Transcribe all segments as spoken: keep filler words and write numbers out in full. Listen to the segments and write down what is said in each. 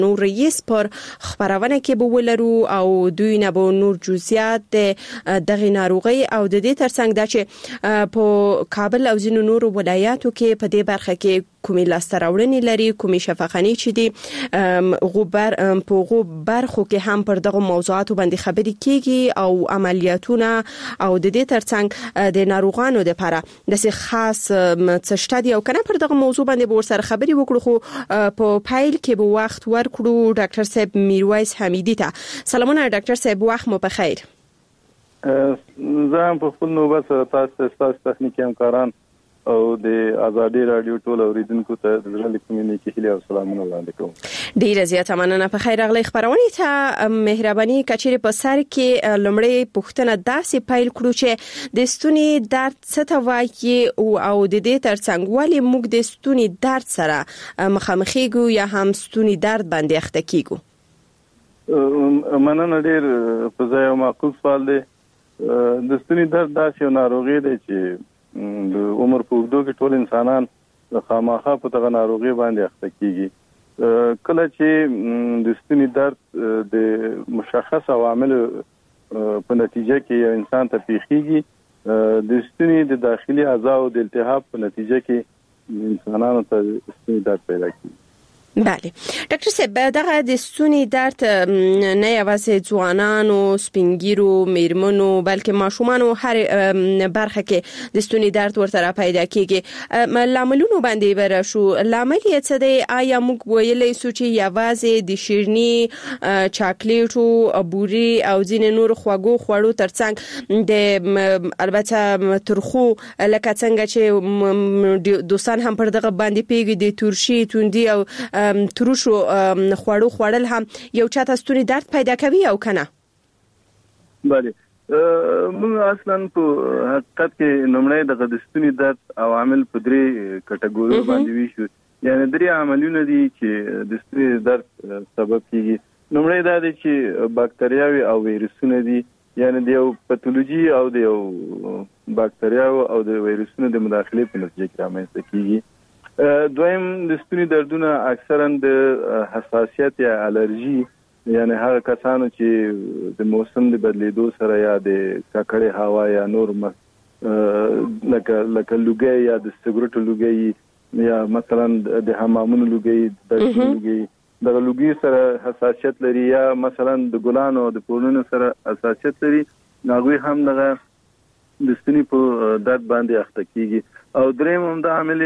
نور رئیس پر خبرونه کې به ولرو او دوی نه به نور جزئیات دغه ناروغي او د دې ترڅنګ د چې په کابل او ځینو نورو ولایاتو کې په دې برخه کې کومې لاسته راوړنې لري کومې شفاخانې چې دي غوبر په غوبر خو کې هم پر دغه موضوعاتو باندې خبرې کیږي او عملیاتونه او د دې ترڅنګ د ناروغانو لپاره د خاص څشته دی او کنه پر دغه موضوع باندې به سره خبرې وکړو خو په پایل کې به وخت ورکړو ډاکټر صاحب میرویس حمیدی ته سلامونه ډاکټر صاحب وخت مو په خیر زه هم په خپل نوبت سره تاسو تاسو تخنیکی همکاران او د آزادي رادیو ټول اوریدونکو ته د زړه له کومې نیکې هیلې او سلامونه وړاندې کوم. ډیره زیاته مننه. په خیر راغلی خبرونه ته مهرباني کچېره په سر کې لمړی پوښتنه داسې پایل کړو چې د ستوني درد څه ته وایي او د دې ترڅنګ ولې موږ د ستوني درد سره مخامخېږو یا هم ستوني درد باندې اخته کیږو. مننه ډیر په ځای او معقول سوال دی. د ستوني درد داسې ناروغي دی چې د عمر په اوږدو کې ټول انسانان خامخا په دغه ناروغي باندې اخته کیږي. کله چې د ستوني درد د مشخص عوامل په نتیجه کې یو انسان ته پیښیږي د ستوني د داخلي اعضاء د التهاب په نتیجه کې انسانانو ته ستوني درد پیدا کیږي. بله ډاکټر صاحب دغه د ستوني درد نه یوازې ځوانان او سپینګیرو میرمنو بلکې ماشومان هر برخه کې د ستوني درد ورته پیدا کیږي. لاملونو باندې ورشو لامل یې څه دی؟ آیا موږ ویلای شو چې یوازې د شیرني چاکلیټو بوري او ځینې نور خواږو خوړو ترڅنګ د البته ترخو لکه څنګه چې دوستان هم پر دغه باندې پیږي د تورشي توندي او تروشو خوړو خوړل هم یو چاته ستوني درد پیدا کوي او کنه؟ بله موږ اصلا په حقیقت کې نمونه د ستوني درد عوامل په درې کټګوري باندې ویشو. یعنی درې عاملونه دي چې د ستوني درد سبب کیږي. نمونه دا دي چې باکتریاوي او ویروسونه دي، یعنی د یو پاتولوژي او د یو باکتریاو او د ویروسونو د مداخلې په نتیجه کې رامنځته کیږي. دویم د ستوني دردونه اکثرا د حساسیت یا الرجی، یعنی هغه کسانو چې د موسم د بدلیدو سره یا د ککړې هوا یا نور لکه لکه لوګي یا د سګریټو لوګي یا مثلا د حمامونو لوګي د لوګي د لوګي سره حساسیت لري یا مثلا د ګلانو د پورونو سره حساسیت لري، هغه هم دغه د ستوني په درد باندې اخته کیږي. او دریم هم د عامل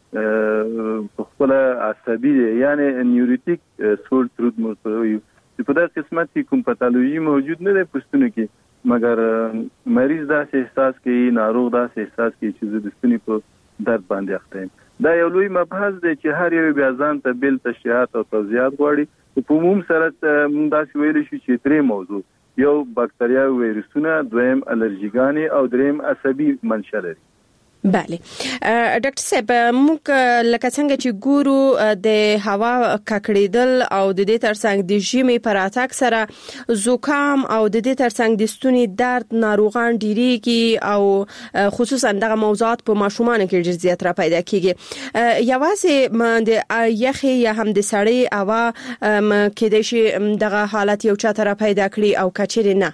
په خپل عصبي دی، یعنی نیوروټیک سور تروت مرتوي چې په دغه قسمت کې کوم پاتولوژي موجود نه ده پښتون کې، مګر مریض دا احساس کوي، ناروغ دا احساس کوي چې د ستوني په درد باندې اخته یم. دا یو لوی مبحث دی چې هر یو بیا ځان ته بل تشریحات او توضیحات غواړي. په عموم سره موږ داسې ویل شو چې درې موضوع، یو باکتریا ویروسونه، دویم الرجیګانې او دریم عصبي منشأ لري. بله ډاکټر صاحب موږ لکه څنګه چې ګورو د هوا ککړېدل او د دې ترڅنګ د ژمي پر اتاک سره زکام او د دې ترڅنګ د ستوني درد ناروغان ډیریږي او خصوصا دغه موضوعات په ماشومان کې ډېر زیات را پیدا کیږي. یوازې د یخي یا هم د سړې هوا کې د شي دغه حالت یو چاته را پیدا کړي او کچېره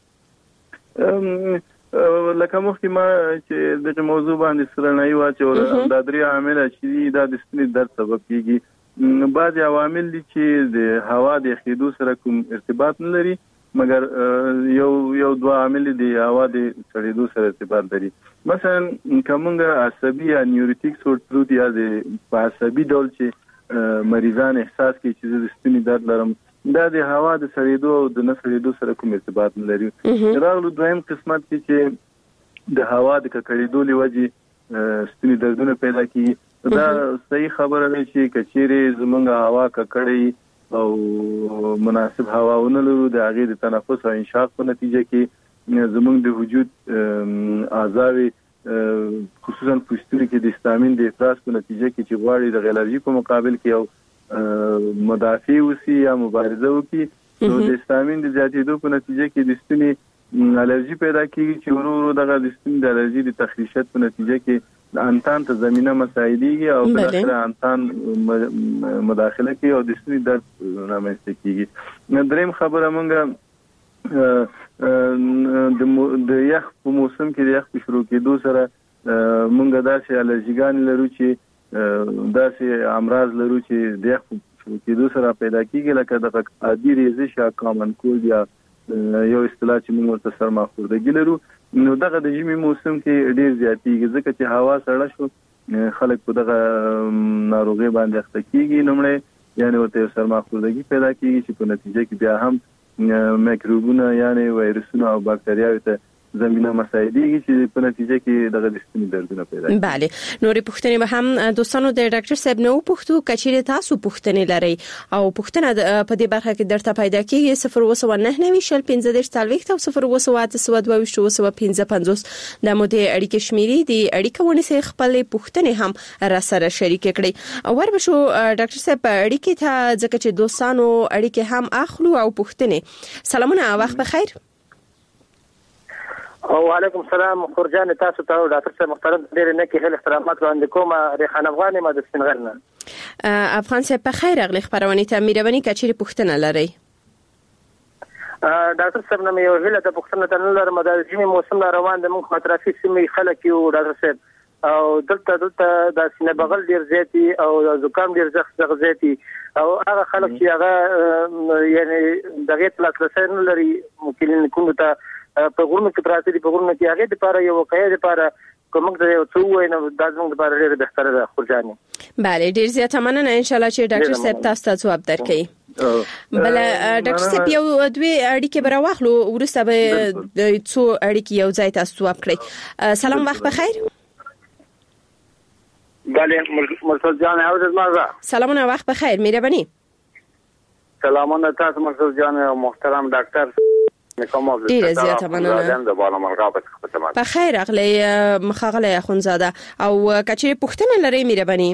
نه لکه مخکې ما چې دغه موضوع باندې سرنایي واچول دا درې عامل چې دا د ستوني درد سبب کیږي. بعض عوامل دي چې د هوا د خېدو سره کوم ارتباط نه لري، مګر یو یو دوه عامل دي هوا د سړېدو سره ارتباط لري. مثلا کومه عصبي یا نیوروټیک سور تروت یا د عصبي ډول چې مریضان احساس کوي چې د ستوني درد لرم، دا د هوا د سړېدو او د نه سړېدو سره کوم ارتباط نه لري. راغلو دویم قسمت کې چې د هوا د ککړېدو لوجې ستوني دردونه پیدا کیږي. دا صحیح خبره ده چې کچېرې زمونږ هوا ککړې او مناسب هوا ونه لرو، د هغې د تنفس او انشاق په نتیجه کې زمونږ د وجود اعضاوې خصوصا پوستوني کې د هستامین د افراز په نتیجه کې چې غواړي د الرجي په مقابل کې یو مدافع وسی یا مبارزه وکړي، نو د هستامین د زیاتېدو په نتیجه کې د ستوني الرجي پیدا کیږي چې ورو ورو دغه د ستوني د الرجي د تخریشات په نتیجه کې انتان ته زمينه مساعديږي او بالاخره انتان مداخله کوي او د ستوني درد رامنځته کیږي. دریم خبره مونږه د یخ په موسم کې د یخ په شروع کېدو سره مونږه داسې الرجیګان لرو چې داسې امراض لرو چې د یخ په کېدو سره پیدا کیږي، لکه د عادي ریزش یا کامن کولد یا یو اصطلاح چې موږ ورته سرماخوردګي لرو. نو دغه د ژمي موسم کې ډیر زیاتېږي ځکه چې هوا سړه شو، خلک په دغه ناروغي باندې اخته کیږي لومړی، یعنی ورته سرماخوردګي پیدا کیږي چې په نتیجه کې بیا هم میکروبونه یعنی وایرسونه او باکتریاوې ته زمينه مساعديږي چې په نتیجه کې دغه د ستوني دردونه پیدا کوي. بله، نورې پوښتنې به هم دوستانو د ډاکټر صاحب نو پوښتو کچېره تاسو پوښتنې لري او پوښتنه په دې برخه کې درته پیدا کیږي صفر اووه سوه نهه نوي شل پنځه دېرش څلوېښت او صفر اووه سوه اته سوه دوه ویشت اووه سوه پنځه پنځوس د مو د اړیکې شمیرې د اړیکه ونیسئ، خپل پوښتنې هم را سره شریک کړئ. وربه شو ډاکټر صاحب اړیکې ته ځکه چې دوستانو اړیکې هم اخلو او پوښتنې. سلامونه، وخت بخیر. او علیکم السلام خورجان، تاسو ته ډاکټر صاحب محترم ډیر نه کې هل احترامات وړاندې کوم. ریحان افغاني ما د سپینغر نه. افغان صاحب په خیر اغلی خبرونه ته مهرباني کچېره پوښتنه لري. ډاکټر صاحب نو یو هله د پوښتنه تل لرم د ژمي موسم روان د موږ مترافي سیمې خلک یو ډاکټر صاحب او دلته دلته د سینې بغل ډیر زیاتی او زکام ډیر زغ زیاتی او هغه خلک چې هغه یعنی دغه پلاټلسن لري ممکن کوم ته په غوړم کې پراته دي، په غوړم کې هغه د پاره یو واقعي د پاره کوم څه یو څو وینه د زموږ د پاره ډیره بهتره ده خورجاني. بله، ډیر زیاته مننه، ان شاء الله چې ډاکټر صاحب تاسو ته جواب درکړي. بل ډاکټر صاحب یو دوی اړیکې بر واخلو ورسته به د څو اړیکې یو ځای تاسو جواب کړئ. سلام، وخت بخیر. بله مرتضی جان، اورز مازه. سلامونه، وخت بخیر، مهرباني. سلامونه تاسو مرتضی جان او محترم ډاکټر. ډیره زیاته مننه. په خیر اغلی مخاغله اخونزاده او کچېره پوښتنه لري مهرباني.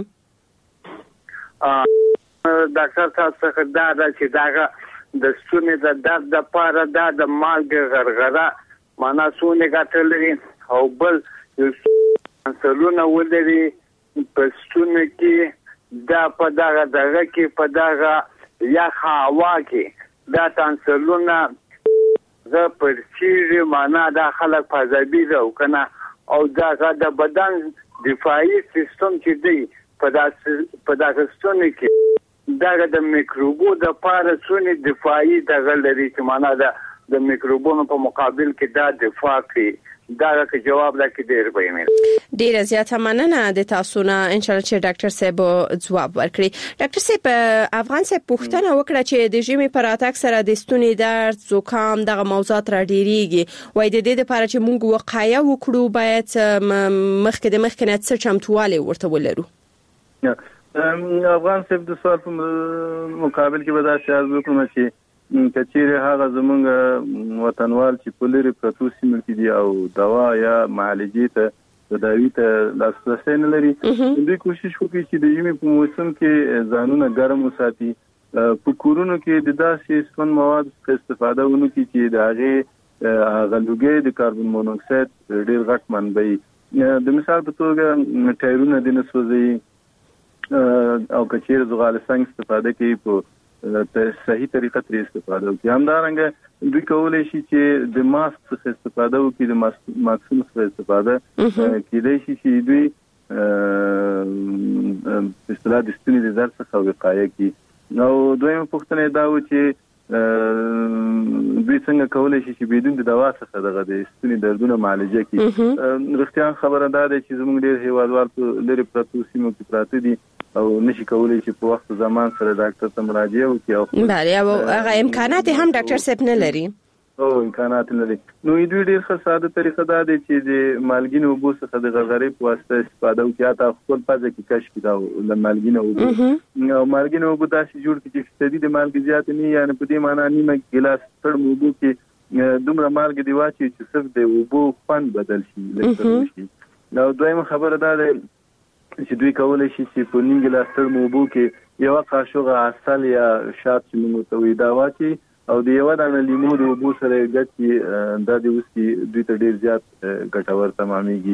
ډاکټر تاسو څخه دا د چې داغه د ستوني د درد د پاره د مالګ غرغره معنا سونه غټلري او بل انسولونه ولري په ستوني کې دا په دغه دغه کې په دغه یخ هوا کې دا انسولونه زه پر چیرې معنا دا خلک فاضابي ده او کنه او دا د بدن دفاعي سیستم چې دی په داسې په داسې ستوني کې دا د میکروبو د پاره څونی دفاعي دغه لري چې معنا دا د میکروبونو په مقابل کې دا دفاع کوي. دا که جواب لکه ډیر وایي. ډیره زیاته مننه د تاسو نه، ان شاء الله چې ډاکټر صاحب جواب ورکړي. ډاکټر صاحب افغان صاحب پوښتنه وکړه چې د ژمي پر اتاک سره د ستوني درد، زکام دغه موضوعات را ډیریږي، وای د دې لپاره چې موږ وقایه وکړو باید مخکې د مخکې نه څه چمتوالی ورته ولرو. افغان صاحب د سوال په مقابل کې به دا شاید وکړم چې کچېره هغه زمونږ وطنوال چې په لري پروتو سیمه کې دي او دوا یا معالجې ته تداوی ته لاسرسي نه لري، دوی کوشش وکړي چې د ژمي په موسم کې ځانونه ګرم وساتي، په کورونو کې د داسې سون مواد استفاده ونکړي چې د هغه غلوګي د کاربن مونوکساید ډیر غټ منبع د مثال په توګه ټایرونه د نسوځي او کچېره زغال څنګه استفاده کوي په په صحیح طریقه ترې استفاده وکړي. همدارنګه دوی کولای شي چې د ماسک څخه استفاده وکړي، د ماسکونو څخه استفاده کېدای شي چې دوی په اصطلاح د ستوني د درد څخه وقایه کړي. نو دویمه پوښتنه دا و چې دوی څنګه کولای شي چې بدون د دوا څخه دغه د ستوني دردونه معالجه کړي. رښتیا خبره ده چې زموږ ډېر هیوادوال په لري پروتو سیمو کې پراته دي او نشي کولای چې په وخت زمان سره ډاکټر ته مراجعه وکړي. بله، او هغه امکانات هم ډاکټر صاحب نه لري. او امکانات نه لري. نو دوی ډېر ښه ساده طریقه دا دی چې د مالګین اوبو څخه د غرغرې په واسطه استفاده وکړي، حتی خپل پزه کې کش کړي دا د مالګین اوبو او مالګین اوبو داسې جوړ کړي چې فیصدي د مالګې زیات نه، یعنی په دې معنی نیمه ګیلاس تړم اوبو کې دومره مالګې دی واچي چې صرف د اوبو خوند بدل شي لکه شي. نو دویمه خبره دا ده چې دوی کولای شي چې په نیم ګیلاس تړم اوبو کې یو قاشوغه عسل یا شات چې موږ ته وی دا واچي او د یو دانه لیمو د اوبو سره ګډ دا د وسکي دوی ته ډیر زیات ګټور تمامېږي.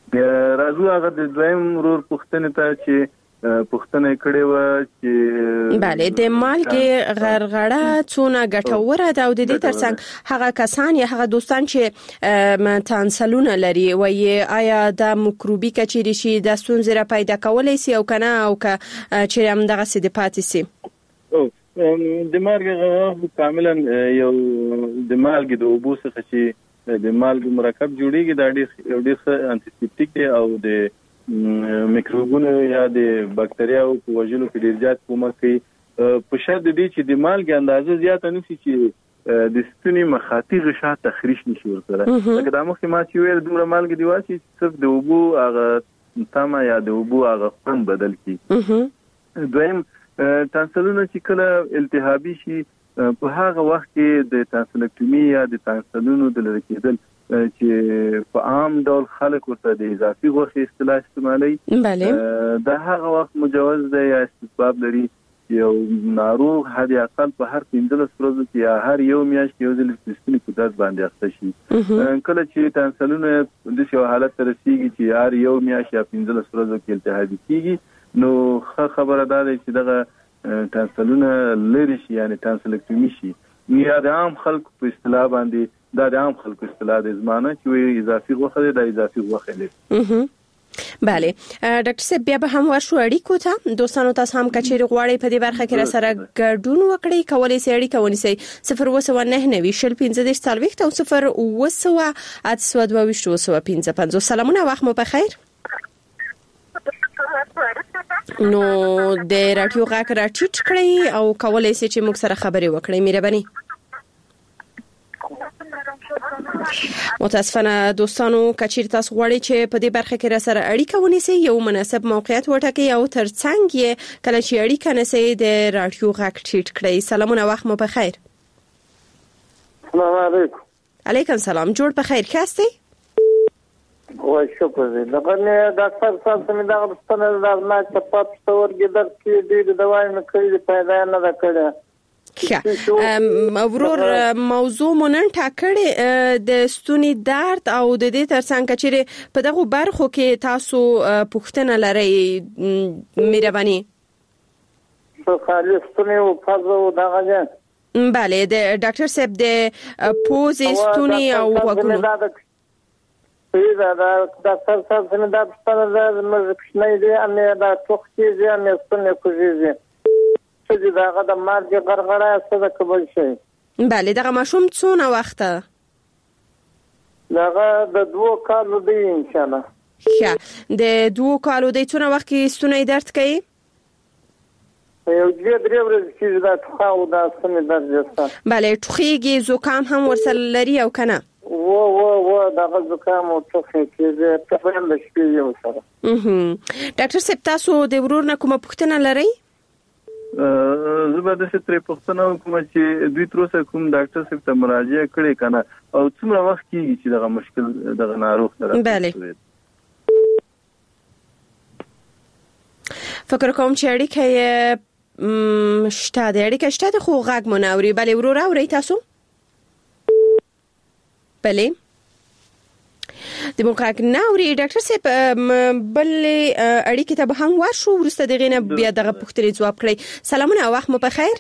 راځو هغه د دویم ورور پوښتنې ته چې پوښتنه کړې و چې bale د مالګې غرغړه څونه ګټوره ده او د دې ترڅنګ هغه کسان یا هغه دوستان چې تانسلونه لري وایي آیا د مکروبي کچېری شي د ستونزې را پیدا کولای شي او کنه او که چې هم دغه سي د پاتې سي او د مالګې کاملا یو د مالګې د اوبو څخه چې د مالګې مرکب جوړیږي دا ډېر ډېر انټيسپټیک دی او د میکروبونو یا د بکټریاو په وژلو کې ډېر زیات کومک کوي په شرط دی چې د مالګې اندازه زیاته نشي چې د ستوني مخاطي غشا تخریش نشي ورسره لکه دا مخکې ما چې ویل دومره مالګې دی واسي صرف د اوبو هغه تمه یا د اوبو هغه خوند بدل کی دویم تانسلونه چې کله التهابي شي په هغه وخت کې د تانسلکټومي یا د تانسلونو د لرې کېدل چې په عام ډول خلک ورته د اضافي غوښې اصطلاح استعمالي بله دا هغه وخت مجوز دی یا استحباب لري یو ناروغ هدي اقل په هر پنځلس ورځو کې یا هر یو میاشت یو ځل سپېڅلي قدرت باندې اخته شي کله چې تانسلونه د شو حالت رسیږي چې هر یو میاشت یا پنځلس ورځو کې التهابي کیږي نو خبره ده چې دغه تانسلونه لري شي یعنی تانسلکټومي شي یا د عام خلکو په اصطلاح باندې دا د عام خلکو اصطلاح د زمانه چې اضافي غوښه ده د اضافي غوښه لري bale ډاکټر صاحب بیا به هم ورشو اړیکو ته دوستانو تاسو هم کچېری غواړي په دې برخه کې را سره ګډون وکړي کولای شئ اړیکه ونیسئ صفر اووه نه نه شل پنځه دېرش څلوېښت او صفر اووه اته دوه ویشت اووه پنځه پنځوس سلامونه وخت مو په خیر نو د رادیو غږ را ټیټ کړئ او کولای شئ چې موږ سره خبرې وکړئ مهرباني متاسفانه دوستانو کچیر تاسو غواړئ چې په دې برخه کې را سره اړیکه ونیسئ یو مناسب موقعیت وټاکئ او ترڅنګ یې کله چې اړیکه نسئ د رادیو غږ ټیټ کړئ سلامونه وخت مو په خیر السلام علیکم علیکم سلام جوړ په خیر کاستئ وای شکر دې دغه ډاکټر صاحب ته مې دا غوښتنه ده ما چې په ستورګې درد کې دې دوايي نه کړې پیدا نه ده کړې ورور موضوع مونږ ټاکړې د ستوني درد او د دې ترڅنګ چې په دغه برخو کې تاسو پوښتنه لرئ مهرباني څه خالص ستوني او فازو دغه ځای bale د ډاکټر صاحب د پوزې ستوني او وګونو دا دا ډاکټر صاحب څنګه دا ستاسو د مزکشنې دي امه دا توختي دي امه ستوني کوجي چې داغه د مارګ غرغړه څه قبول شي bale دغه ماشوم څونه وخت دغه د دوه کالو دی ان شاء الله ښه د دوه کالو دی څونه وخت کې ستونی درد کوي یو دې درې ورځې چې دا ټخاو دا ستونی درد وسته bale ټخیږي زکام هم ورسره لري او کنه و و و دغه زکام او ټخې کې په بل شپې یو سره ډاکټر صاحب تاسو د ورور نه کومه پوښتنه لرئ زه به د ستري پښتنه کوم چې دوی تر اوسه کوم ډاکټر صاحب ته مراجعه کړې کنه او څومره وخت کیږي چې دغه مشکل دغه ناروغ سره bale فکر کوم چې اړیکه یې شته د اړیکه شته خو غږ مونږ اوري bale ورور اوري تاسو bale د موقعک ناوري ډاکټر صاحب بل اړیکه ته به هم ورشو ورسته دغه نه بیا دغه پوښتنې جواب کړئ سلامونه وخت مو په خیر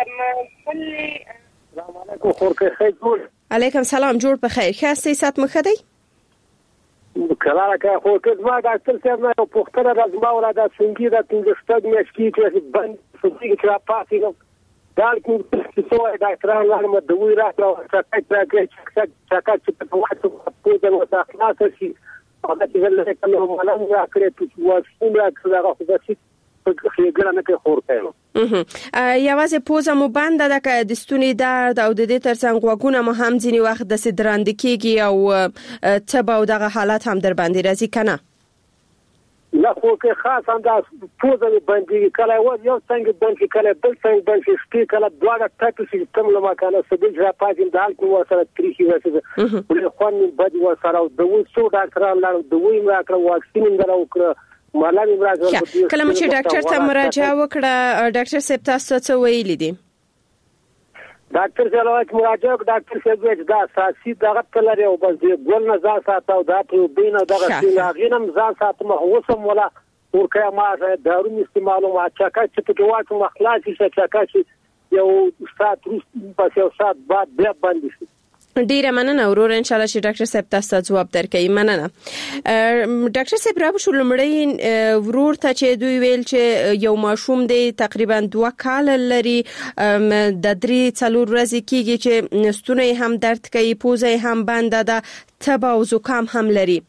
السلام علیکم خورکه خیر علیکم سلام جوړ په خیر خاصه سات مخدی کله که خورکه ما ډاکټر صاحب نه پوښتنه راځم ولا دا څنګه دا څنګه ستګ مې چې بند څنګه چې پاتې دا کوم څه وای ډاکټر لاله مې دوی راځو چې څنګه چې څنګه چې په وخت په دې وخت اخلاص شي او دا چې له کومه مالم راکړې چې واسطه راکړه هغه څه په خېګره نه کې خور کړو اه یوازې پوزه مو بند ده که د ستوني درد او د دې ترڅنګ غوږونه مو هم ځینی وخت د سدراند کېږي او تب او دغه حالات هم در باندې راځي کنه لا خو کې خاص انداز پوزه باندې کله و یو څنګه باندې کله بل څنګه باندې شپې کله دواړه ټاکي چې تم له مکانه سبل را پاتې د حال کو سره تریخي وسه ولې خو نن بد و سره د وې څو ډاکټرانو لاره د وې ما کړو واکسین درو کړ مالامي راځو کله چې ډاکټر ته مراجعه وکړه ډاکټر صاحب تاسو څه ویلي دي ډاکټر صاحب مراجعه ډاکټر صاحب دا اساسي دغه تلری او بس دی ګول نه ځان ساتو دا په بینه دغه سیلاغینم ځان ساتم هوسم ولا ورکه ما دارو استعمالو ما چاکا چې په واټو مخلاصي چاکا چې یو سات روس پس یو سات بعد بیا باندې شي. ډیره مننه ورور ان شاء الله چې ډاکټر صاحب تاسو جواب درکړي. مننه ډاکټر صاحب را بشو لمړی ورور ته چې دوی ویل چې یو ماشوم دی تقریبا دوه کال لري د درې څلور ورځې کېږي چې ستونی هم درد کوي پوزه هم بنده ده تبه او زکام هم لري.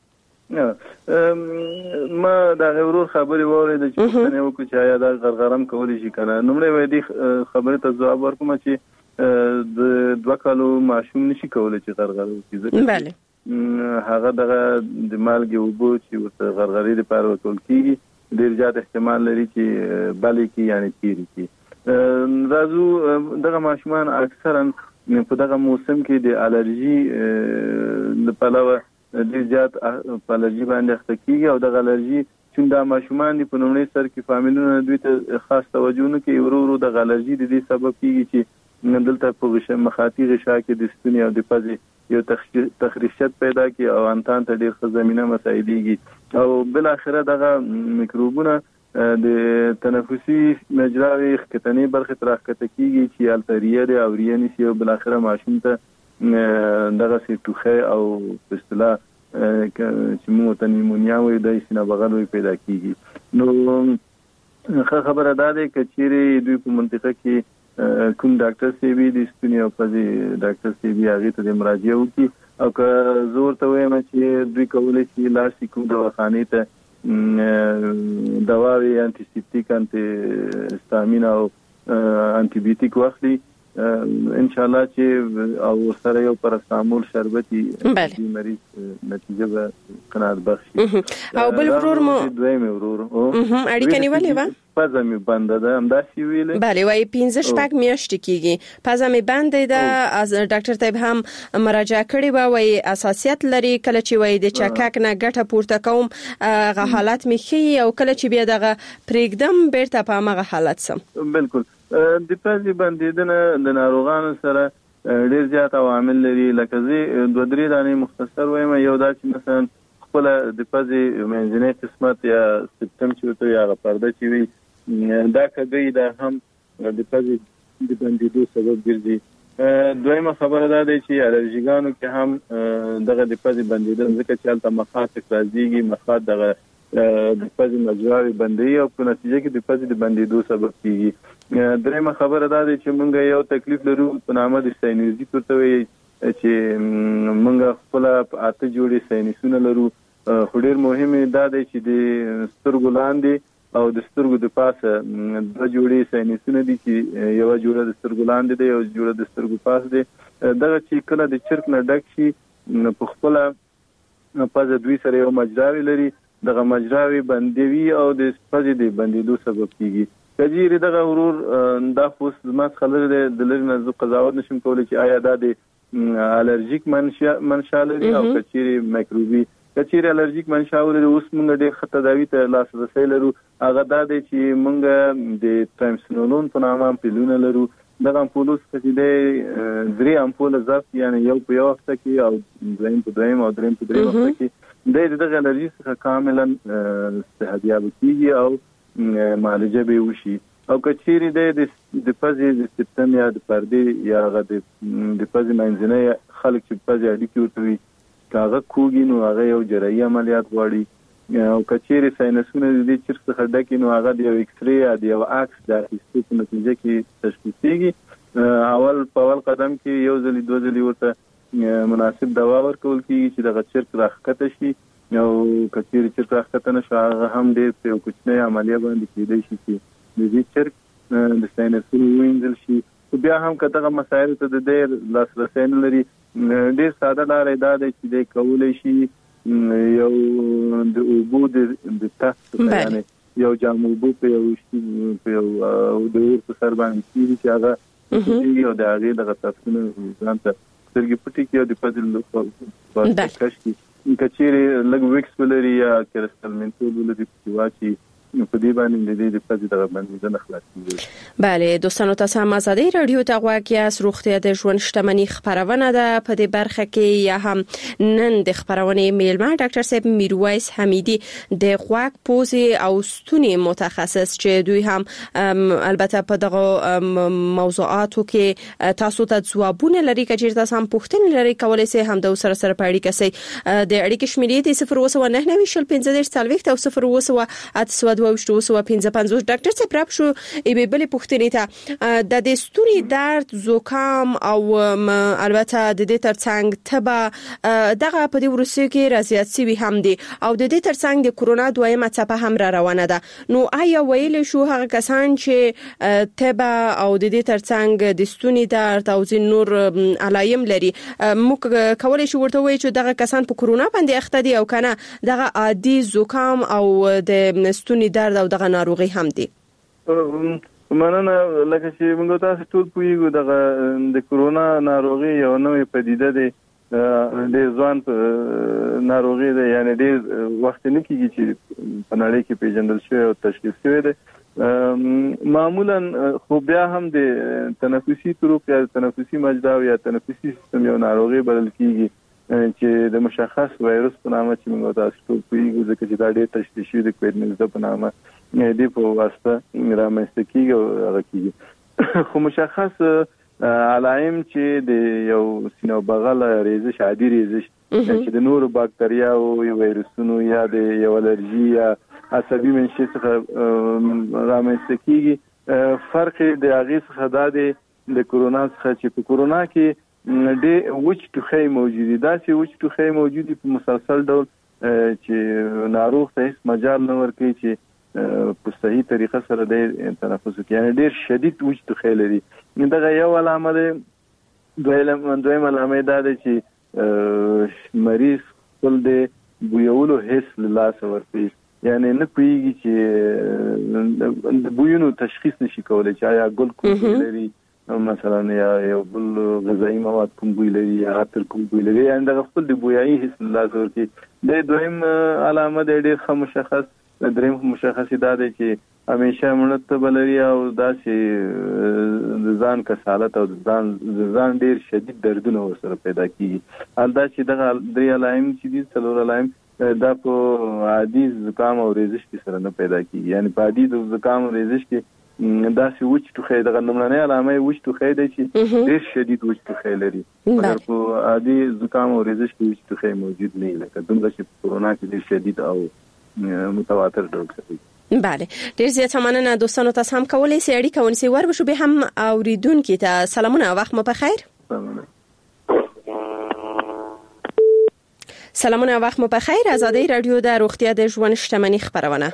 ما دا ورور خبري وره د چې څنګه وکړي چې آیا دا غرغرم کولی شي کنه. نومړی وای دی خبره ته جواب ورکوم چې د دوه کالو ماشوم نشي کولای چې غرغره وکړي. بله هغه دغه د مالګې اوبو چې ورته غرغرې لپاره ورکول کېږي ډېر زیات احتمال لري چې بلې کې یعنی تیرې کې. راځو دغه ماشومان اکثرا په دغه موسم کې د الرجي د پلوه ډېر زیات په الرجي باندې اخته کېږي او دغه الرجي چې دا ماشومان دي په لومړي سر کې فامیلونه دوی ته خاص توجه نه کوي ورو ورو دغه الرجي د دې سبب کېږي چې دلته په غشه مخاطي غشا کې د ستوني او د پزې یو تخریشت پیدا کی او انتان ته ډیر ښه زمينه مساعديږي او بل اخره دغه میکروبونه د تنفسي مجراوي ختنې برخه ترخته کیږي چې التریه د اورینی سی او بل اخره ماشوم ته دغه سی توخه او پستلا چې مو ته نیمونیا وي د سینه بغل وي پیدا کیږي. نو خبره ده چې چیرې دوی په منطقه کې کوم ډاکټر سی بي د ستوني او پزې ډاکټر سی بي هغه ته مراجعه وکړي او که زور ته وایم چې دوی کولای شي لاړ شي کوم دواخانې ته دواوي انټي سیپټیک انټي هستامین او انټي بیوټیک واخلي ان شاء الله چې او سره یو پاراسټامول شربتي د مریض نتیجه به قناعت بخشي. او بل ورور مو دویم ورور او اړیکه نیولې و پزه می بنده ده هم دا سی ویلې. بله وای پنځه شپږ میاشتې کېږي پزه می بنده ده. از ډاکټر طيب هم مراجعه کړې و وای اساسیت لري کله چې وای د چکک نه ګټه پورته کوم غ حالت می خي او کله چې بیا دغه پرېګدم بیرته په هغه حالت سم. بالکل د پزې بندیدنه د ناروغانو سره ډېر زیات عوامل لري لکه زی دوه درې دانې مختصر وایم. یو دا چې مثلا خپل د پزې منځنۍ قسمت یا سیستم چې ته یا پرده چې وي دا کګي دا هم د پزې د بندیدو سبب ګرځي. دویمه خبره ده چې الرجیګانو کې هم دغه د پزې بندیدل ځکه چې البته مخاط راځيږي مخاط دغه د پزې مجراوي بندي او په نتیجه کې د پزې د بندیدو سبب کیږي. درېمه خبره ده چې موږ یو تکلیف لرو په نامه د ساینوزیت ورته وي چې موږ خپل اته جوړې ساینسونه لرو. خو ډېر مهمه ده چې د سترګو لاندې او د سترګو د پاسه د جوړې ساینسونه دي چې یو جوړه د سترګو لاندې دی او جوړه د سترګو پاس دی. دغه چې کله د چرک نه ډک شي په خپل پزه دوی سره یو مجراوي لري دغه مجراوي بندوي او د پزې د بندیدو سبب کیږي. کجیری دغه ورور دا فوس زما خلل د لری نه قضاوت نشم کولای چې آیا دا د الرجیک منشا منشا لري او کچيري مایکروبي کچيري الرجیک منشا لري. اوس موږ ډېر خطر داوی ته لاس رسې لرو هغه دا دی چې موږ د ټرانسنولون په نامه پیلونه لرو. دغه امپولوس چې د درې امپول ضبط یعنی یو په یو وخت کې او دریم په دریم او دریم په دریم وخت کې د دغه الرجی څخه کاملا استهدیاب کیږي او معالجه به وشي. او کچيري د د پزې د سیستم یا د پردې یا غد د پزې منځنۍ خلک چې پزې اړیکې ورته وي کاغه کوګي نو هغه یو جراحي عملیات غواړي. او کچيري ساینسونه د چرخ څخه ډکې نو هغه د ایکس ری یا د اکس د هیڅ په نتیجه کې تشخیصيږي. اول په اول قدم کې یو ځلې دوه ځلې ورته مناسب دوا ورکول کیږي چې د چرخ راخته شي او کچيري چرخ راخته نشي هغه هم ډېر په کوچنۍ عملیه باندې کېدای شي چې د دې چرخ د ساینسونو وینځل شي. بیا هم کته مسایل ته د ډېر لاسرسي نه لري. ډېر ساده لارې دا دی چې د کولای شي یو د اوبو د تخت یعنی یو جام اوبو په یو په یو د ور سر باندې چې هغه یو د هغه د تخصصونو ځان ته سترګې پټي کې د پزل په کښ کې کچيري لګ ویکس ولري یا کرستل منتول ولري چې واچي په دې باندې د دې د پاتې د باندې نه خلاص. بله دوستانو تاسو هم ازادي رادیو ته غواړئ از روغتیا د ژوند شتمنۍ خبرونه ده په دې برخه کې یا هم نن د خبرونه میلمه ډاکټر صاحب میرویس حمیدی د غوږ پوزې او ستوني متخصص چې دوی هم البته په دغه موضوعاتو کې تاسو ته ځوابونه لري چې تاسو هم پوښتنې لري کولای شئ هم د سره سره په اړیکه سي د اړیکې شمیرې د صفر اوسه نه نوي شل پنځه دېرش څلوېښت او صفر اوسه اته دوه اوسه پنځه پنځوس. ډاکټر صاحب راپ شو ای به بلې پوښتنې ته د دې ستوني درد زکام او البته د دې ترڅنګ تبه دغه په دې ورسې کې رضایت سوي هم دي او د دې ترڅنګ د کورونا دویمه څپه هم را روانه ده. نو آیا ویل شو هغه کسان چې تبه او د دې ترڅنګ د ستوني درد او ځین نور علایم لري موږ کولای شو ورته وایو چې دغه کسان په کورونا باندې اخته دي او کنه دغه عادي زکام او د ستوني درد او دغه ناروغي هم دي؟ مننه. لکه چې موږ تاسو ټول پوهیږو دغه د کورونا ناروغي یو نوې پدیده ده د ځوان ناروغي ده یعنی ډېر وخت نه کیږي چې په نړۍ کې پیژندل شوی او تشخیص شوی ده. معمولا خو بیا هم د تنفسي طرق یا تنفسي مجرا یا تنفسي سیستم یو ناروغي بلل کیږي چې د مشخص وایرس په نامه چې موږ تاسو ټول پوهیږو ځکه چې دا ډېر تشخیص شوی د کووډ نولس په نامه د په واسطه رامنځته کیږي او هغه کیږي. خو مشخص علایم چې د یو سینو بغل ریزش عادي ریزش چې د نورو باکتریاو یا وایرسونو یا د یو الرجی یا عصبي منشأ څخه رامنځته کیږي. فرق د هغې څخه دا دی د کورونا څخه چې په کورونا کې د وچ ټوخی موجودي داسې وچ ټوخی موجودي په مسلسل ډول چې ناروغ ته هیڅ مجال نه ورکوي چې په صحیح طریقه سره د تنفس وکړي یعنی ډېر شدید وچ ټوخی لري. دغه یو علامه ده. دویم علامه دا ده چې مریض خپل د بویولو حس له لاسه ورکوي یعنی نه پوهیږي چې د بویونو تشخیص نشي کولی چې آیا ګل کوم بوی لري مثلا یا یو بل غذایی مواد کوم بوی لري یا عطر کوم بوی لري یعنی دغه خپل د بویایي حس له لاسه ورکوي. د دویم علامه ده ډېر ښه مشخص. دریم مشخص دا دی چې همیشه مړه بلري او داسې د ځان کسالت او د ځان د ځان ډېر شدید دردونه ورسره پیدا کیږي. حال دا چې دغه درې علایم چې دي څلور علایم دا په عادي زکام او ریزش کې سره نه پیدا کیږي یعنی په عادي د زکام او ریزش کې داسې وچ ټوخی دغه لومړنۍ علامه وچ ټوخی دی چې ډېر شدید وچ ټوخی لري مګر په عادي زکام او ریزش کې وچ ټوخی موجود نه لکه دومره چې په کورونا کې ډېر شدید او متواتر ډول کوي. بله ډیر زیات مننه دوستانو تاسو هم کولای شئ اړیکه ونیسئ ور بشو به هم اوریدونکو ته سلامونه وخت مو په خیر. سلامونه وخت مو په خیر. آزادی رادیو د روغتیا د ژوند شتمنۍ خبرونه.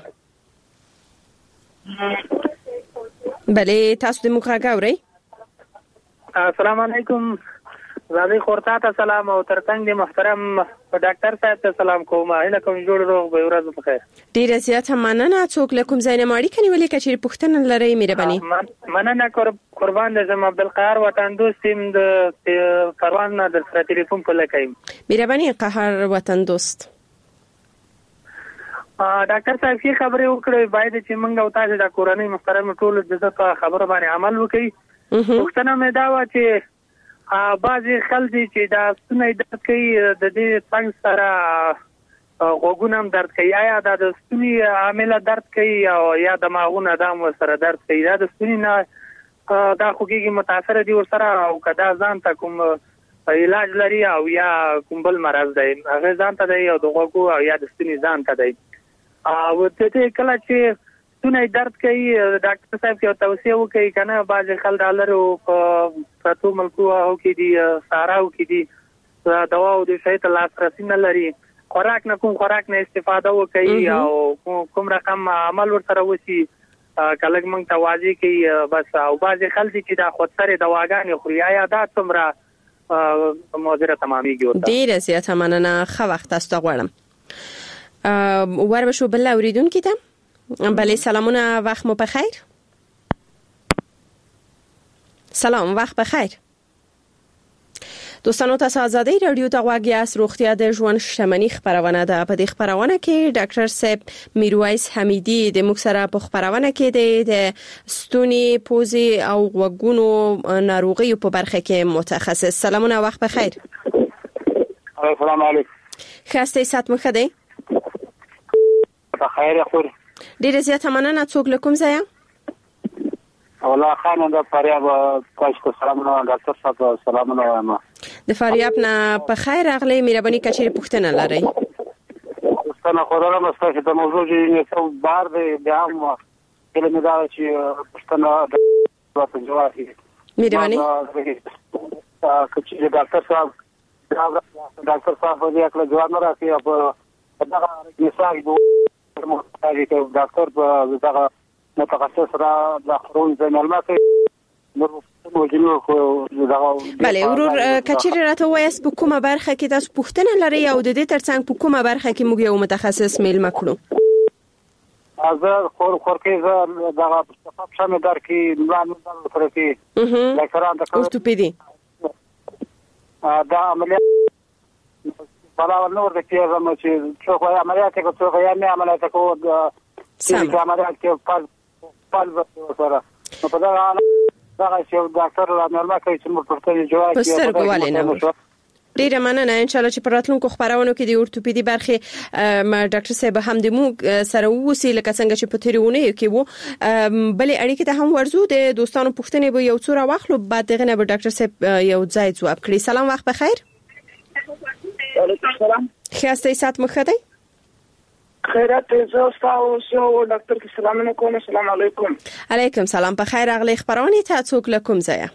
بله تاسو د موږ غاوري. السلام علیکم. زادي خورتا ته سلام او ترڅنګ د محترم ډاکټر صاحب ته سلام کوم. هله کوم جوړ روغ به ورځ په خیر. ډیر زیات مننه. څوک لکم زینه ماړي کني ولې کچې پښتنه لري مهرباني. مننه قربان د زم عبدالقهار وطن دوست تیم د پروان نه د سره ټلیفون په لکایم. مهرباني قهر وطن دوست. ډاکټر صاحب کی خبره وکړې باید چې موږ او تاسو د کورنۍ محترم ټول د ځکه خبره باندې عمل وکړي. پښتنه مې دا و چې بعضی خلک چې دا ستونی درد کوي د دې څنګه سره غوږونه هم درد کوي آیا دا د ستوني عامله درد کوي او یا د ماغونه دام سره درد کوي دا د ستوني نه دا خوږي متاثر دي ور سره او کدا ځان ته کوم علاج لري او یا کوم بل مرض دی هغه ځان ته دی او د غوږو او یا د ستوني ځان ته دی او ته کله چې ستونی درد کوي ډاکټر صاحب کې توصیه وکړي کنه باز خل ډالر او پرتو ملکو او کې دي ساراو کې دي دوا او د شایته لاسرسي نه لري خوراک نه کوم خوراک نه استفاده وکړي او کوم رقم عمل ورسره وشي کله موږ توازی کوي بس او باز خل دي چې دا خود سره دواګانې خوري یا دا څومره موزره تمامېږي ډیر زیات مننه خو وخت تاسو ته غواړم ور بشو بل اوریدونکو ته. بله سلامونه وقت مو بخیر. سلام وقت بخیر. دوستانو تاسو ازادي رادیو ته غواړئ اس روغتیا د ژوند شتمنۍ خبرونه ده. په دې خبرونه کې ډاکټر صاحب میرویس حمیدي د موږ سره په خبرونه کې د ستوني پوزي او غوږونو ناروغیو په برخه کې متخصص. سلامونه، وخت بخیر. السلام علیکم. خسته سات مخ دی. بخیر خور. ډیره زیاته مننه. څوک لکم زیا؟ والله خانه د فاریاب پښتو سلامونه ډاکټر صاحب سلامونه وایم. د فاریاب نه په خیر اغلی مهرباني کچې پوښتنه لري. پښتنه خورانه مستشه د موضوع یې څو بار دی بیا هم کله مې دا چې پښتنه د جواب مهرباني کچې ډاکټر صاحب ډاکټر صاحب دې خپل جواب نه راکړي په دا مثال د محتاجې ډاکټر په دغه متخصص را د خورون معلومات بله ورور کچېر راته وایس په کومه برخه کې تاسو پوښتنه لرئ او د دې ترڅنګ په کومه برخه کې موږ یو متخصص میلمه کړو؟ ازر خور خور کې زه دغه په شمه در کې نوان سره کې ډاکټران د اورتوپیدي دا عملیات بلا نور د کې زموږ چې څو خو عملیات کې څو خو یې عملیات کو د چې عملیات کې پال پال سره په دا دا چې ډاکټر لا نورمال کوي چې موږ پرته جواب په سترګوالې نه ډیره مننه. ان شاء الله چې پر راتلونکو خبرونو کې د اورتوپیدي برخه ډاکټر صاحب هم د موږ سره ووسی لکه څنګه چې په تیرونه کې وو بلې اړیکې ته هم ورزو. د دوستانو پوښتنې به یو څو را واخلو بعد دغه نه به ډاکټر صاحب یو ځای جواب کړي. سلام، وخت بخیر. وعلیکم السلام. خیاسته سات مخدی. خیرات زه تاسو او ډاکټر کی سلام علیکم. السلام علیکم. علیکم سلام. په خیر اغلی خبرونه ته څوک لکم زیا؟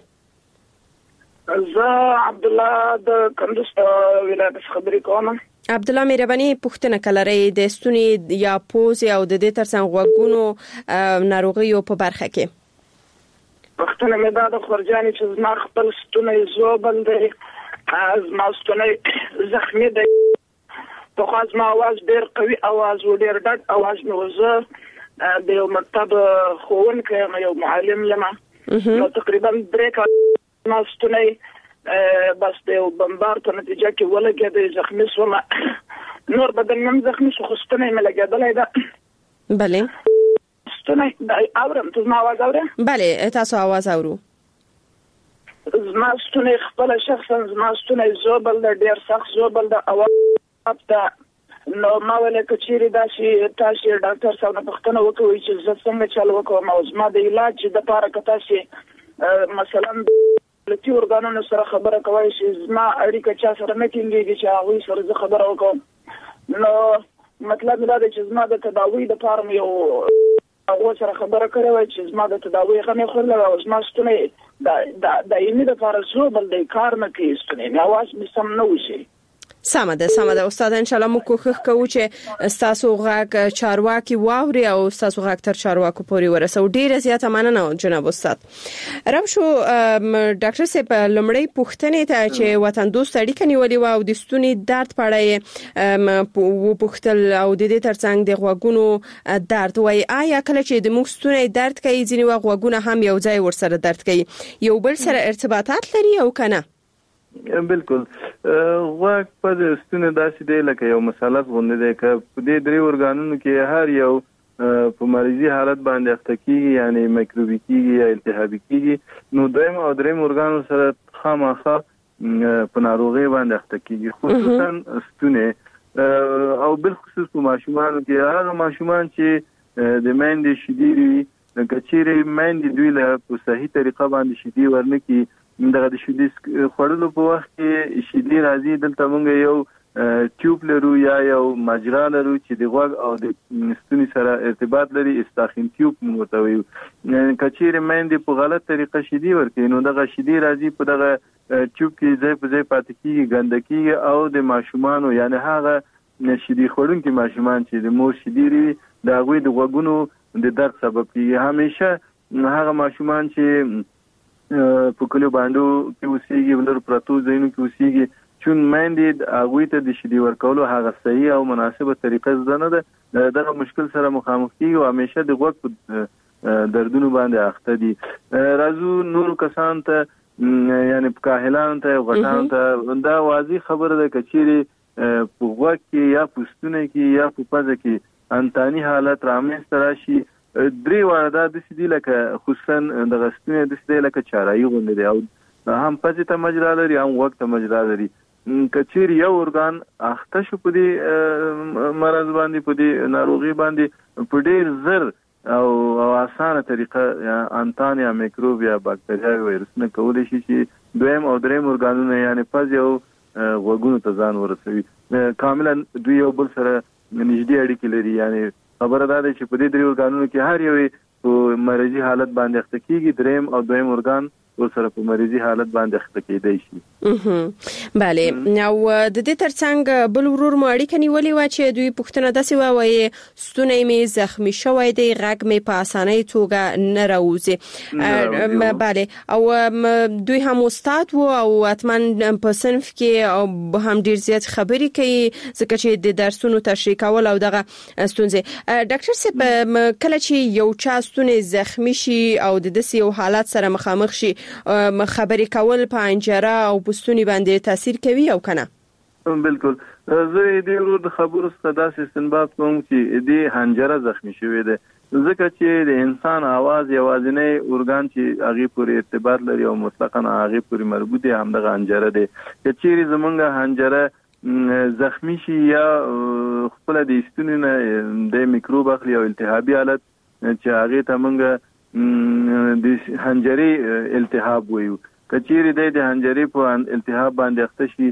زه عبد الله د کندوز ولایت خبرې کوم. عبد الله مهرباني پوښتنه کولای د ستوني یا پوز او د دې ترڅنګ غوږونو ناروغیو په برخه کې. پوښتنه مې دا د خورجاني چې زما خپل ستوني زوبل دی، از ما ستوني زخمی دی، په خاص ما आवाज ډیر قوي आवाज و ډیر ډډ आवाज نو زه د یو مکتب ښوونکی یو معلم لمه نو تقریبا درې کال ما ستوني بس د یو بمبار په نتیجه کې ولګېد، زخمی شوم. نور بدن مې زخمی شو، خو ستوني مې لګېدلی ده. بله ستوني اورم. ته زما आवाज اورې؟ بله تاسو आवाज اورو. زما ستوني خپل شخصا زما ستوني زوبل ده، ډیر سخت زوبل ده. اواز دا نو ما ولې کچېری دا چې تاسو ډاکټر صاحب نه پوښتنه وکړئ چې زه څنګه چالو وکړم او زما د علاج د لپاره کته چې مثلا لتی ورګانونو سره خبره کوي چې زما اړیکه چا سره نه کېږي چې هغه سره زه خبره وکړم. نو مطلب دا دی چې زما د تداوی د لپاره یو هغه سره خبره کړې وای چې زما د تداوی خمه خورله او زما ستونی دا د یې د لپاره زوبل د کار نه کوي، ستونی نه आवाज مې سم نه وشي. سمه ده سمه ده استاد. ان شاء الله موږ کوښښ کوو چې تاسو غږ چارواکي واوري او تاسو غږ تر چارواکو پورې ورسو. ډیره زیاته مننه جناب استاد. رب شو ډاکټر صاحب لمړی پوښتنې ته چې وطن دوست اړیکه نیولې و او د ستوني درد پړای و پوښتل او د دې ترڅنګ د غوږونو درد وای آیا کله چې د موږ ستوني درد کوي ځینې وخت غوږونه هم یو ځای ورسره درد کوي، یو بل سره ارتباطات لري او کنه؟ بالکل غوږ په ستوني داسې دی لکه یو مثلث غوندې دی که په دې درې ارګانونو کې هر یو په مریضي حالت باندې اخته کېږي یعنی مایکروبي کېږي یا التهابي کېږي نو دویم او دریم ارګانو سره خامخا په ناروغۍ باندې اخته کېږي، خصوصا ستوني او بالخصوص په ماشومانو کې. هغه ماشومان چې د میندې شیدې وي که چیرې میندې دوی له په صحیح طریقه باندې شیدې ورنکړي دغه د شیدې خوړلو په وخت کې شیدې راځي دلته موږ یو ټیوب لرو یا یو مجرا لرو چې د غوږ او د ستوني سره ارتباط لري، استاخین ټیوب موږ ورته وایو. که چیرې میندې په غلط طریقه شیدې ورکوي نو دغه شیدې راځي په دغه ټیوب کې ځای په ځای پاتې کېږي، ګنده کېږي او د ماشومانو یعنی هغه شیدې خوړونکي ماشومان چې د مور شیدې وي د هغوی د غوږونو د درد سبب کېږي. همیشه هغه ماشومان چې په کلیو باندې کې اوسېږي ولر پرتو ځایونو کې اوسېږي چون میندې هغوی ته د شیدې ورکولو هغه صحیح او مناسبه طریقه زده نه ده، دغه مشکل سره مخامخ کېږي او همیشه د غوږ په دردونو باندې اخته دي. راځو نورو کسانو ته یعنی کاهلان ته غټان ته دا واضح خبره ده کچيري په وګه یا پښتونه کې یا په پزه کې انتاني حالت رامنځته راشي درې وړه د سدي لکه خصوصا د غستنه د سدي لکه چارایي غونډه دی او هم پزه ته مجرا لري هم وخت مجرا لري کچیر یو ارګان اخته شو په دې مرض باندې په دې ناروغي باندې په ډېر زر او اسانه طریقه انتان یا میکروب یا باکتریا وایرسونه کولای شي چې دویم او دریم ارګانونه یعنی پز یو وګونو ته ځان ورسوي کاملا دوی یو بل سره نږدې اړیکې لري یعنی خبره ده چې په دې درې ارګانونو کې هر یو په مرضی حالت باندې اخته کیږي دریم او دویم ارګان ورسره په مریضي حالت باندې اخته کېدای شي. بله او د دې ترڅنګ بل ورور مو اړیکه نیولې و چې دوی پوښتنه داسې وایي ستونی مې زخمی شوی دی غږ مې په اسانۍ توګه نه راوځي. بله او دوی هم استاد وو او اتمن په صنف کې او هم ډیر زیات خبرې کوي ځکه چې د درسونو تشریح کول او دغه ستونزې. ډاکټر صاحب کله چې یو چا ستونی زخمی شي او د داسې یو حالت سره مخامخ شي خبرې کول په انجره او پستونی باندې تاثیر کوي او کنه؟ بالکل زه دې ورو د خبرو څخه داسې استنباط کوم چې دې هنجره زخمی شوې ده ځکه چې د انسان आवाज یوازینی ارګان چې هغه پورې ارتباط لري او مطلقاً هغه پورې مربوط دی هم د هنجره ده چې چیرې زمونږ هنجره زخمی شي یا خپل د استونی نه د میکروب اخلي او التهابي حالت چې هغه ته مونږ د هنجري التهاب وایو کچيري د هنجري په التهاب باندې اخته شي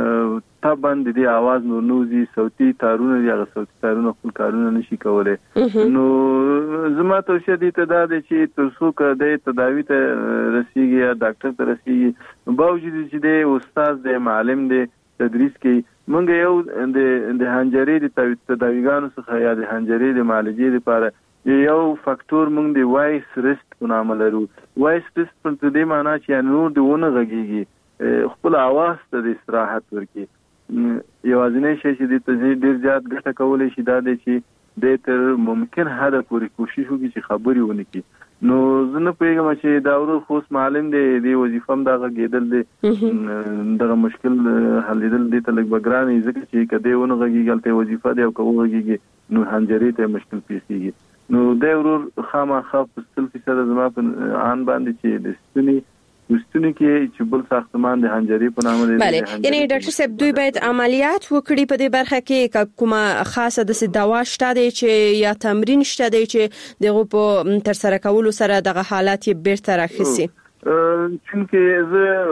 طبعا د دې आवाज نور نوزي صوتي تارونه یا صوتي تارونه خپل کارونه نشي کولای نو زما ته شدي ته دا چې تاسو که د تداوی ته رسیږي یا ډاکټر ته رسیږي باوجود چې د استاد د معلم د تدریس کې مونږ یو د هنجري د تداویګانو څخه یا د هنجري د معالجې لپاره یو فاکتور موږ دی وایس ریسټ په نامه لرو. وایس ریسټ په دې معنی چې نور دیونه غږیږي خپل आवाज ته د استراحت ورکړي. یوازینی شی چې د تجدید ډیر زیات ګټه کولای شي دا دی چې د تر ممکن حد پورې کوشش وکړي چې خبري ونه کړي. نو زه نه پوهیږم چې دا ورو خوس معلم دی د وظیفم دا غږیدل دی دغه مشکل حلیدل دی ته لږ بګرانې ځکه چې کده ونه غږیږي ته وظیفه دی او کوو غږیږي نو هنجري ته مشکل پیښیږي. نو د ورور خامخا په ستل فیصد زما په ان باندې چې د ستوني مستونی کې چې بل ساختمان د هنجري په نامه دی. بله یعنی ډاکټر صاحب دوی باید عملیات وکړي په دې برخه کې کومه خاصه د دوا شته دی چې یا تمرین شته دی چې دغه په تر سره کولو سره دغه حالات بیرته راخسي؟ چونکه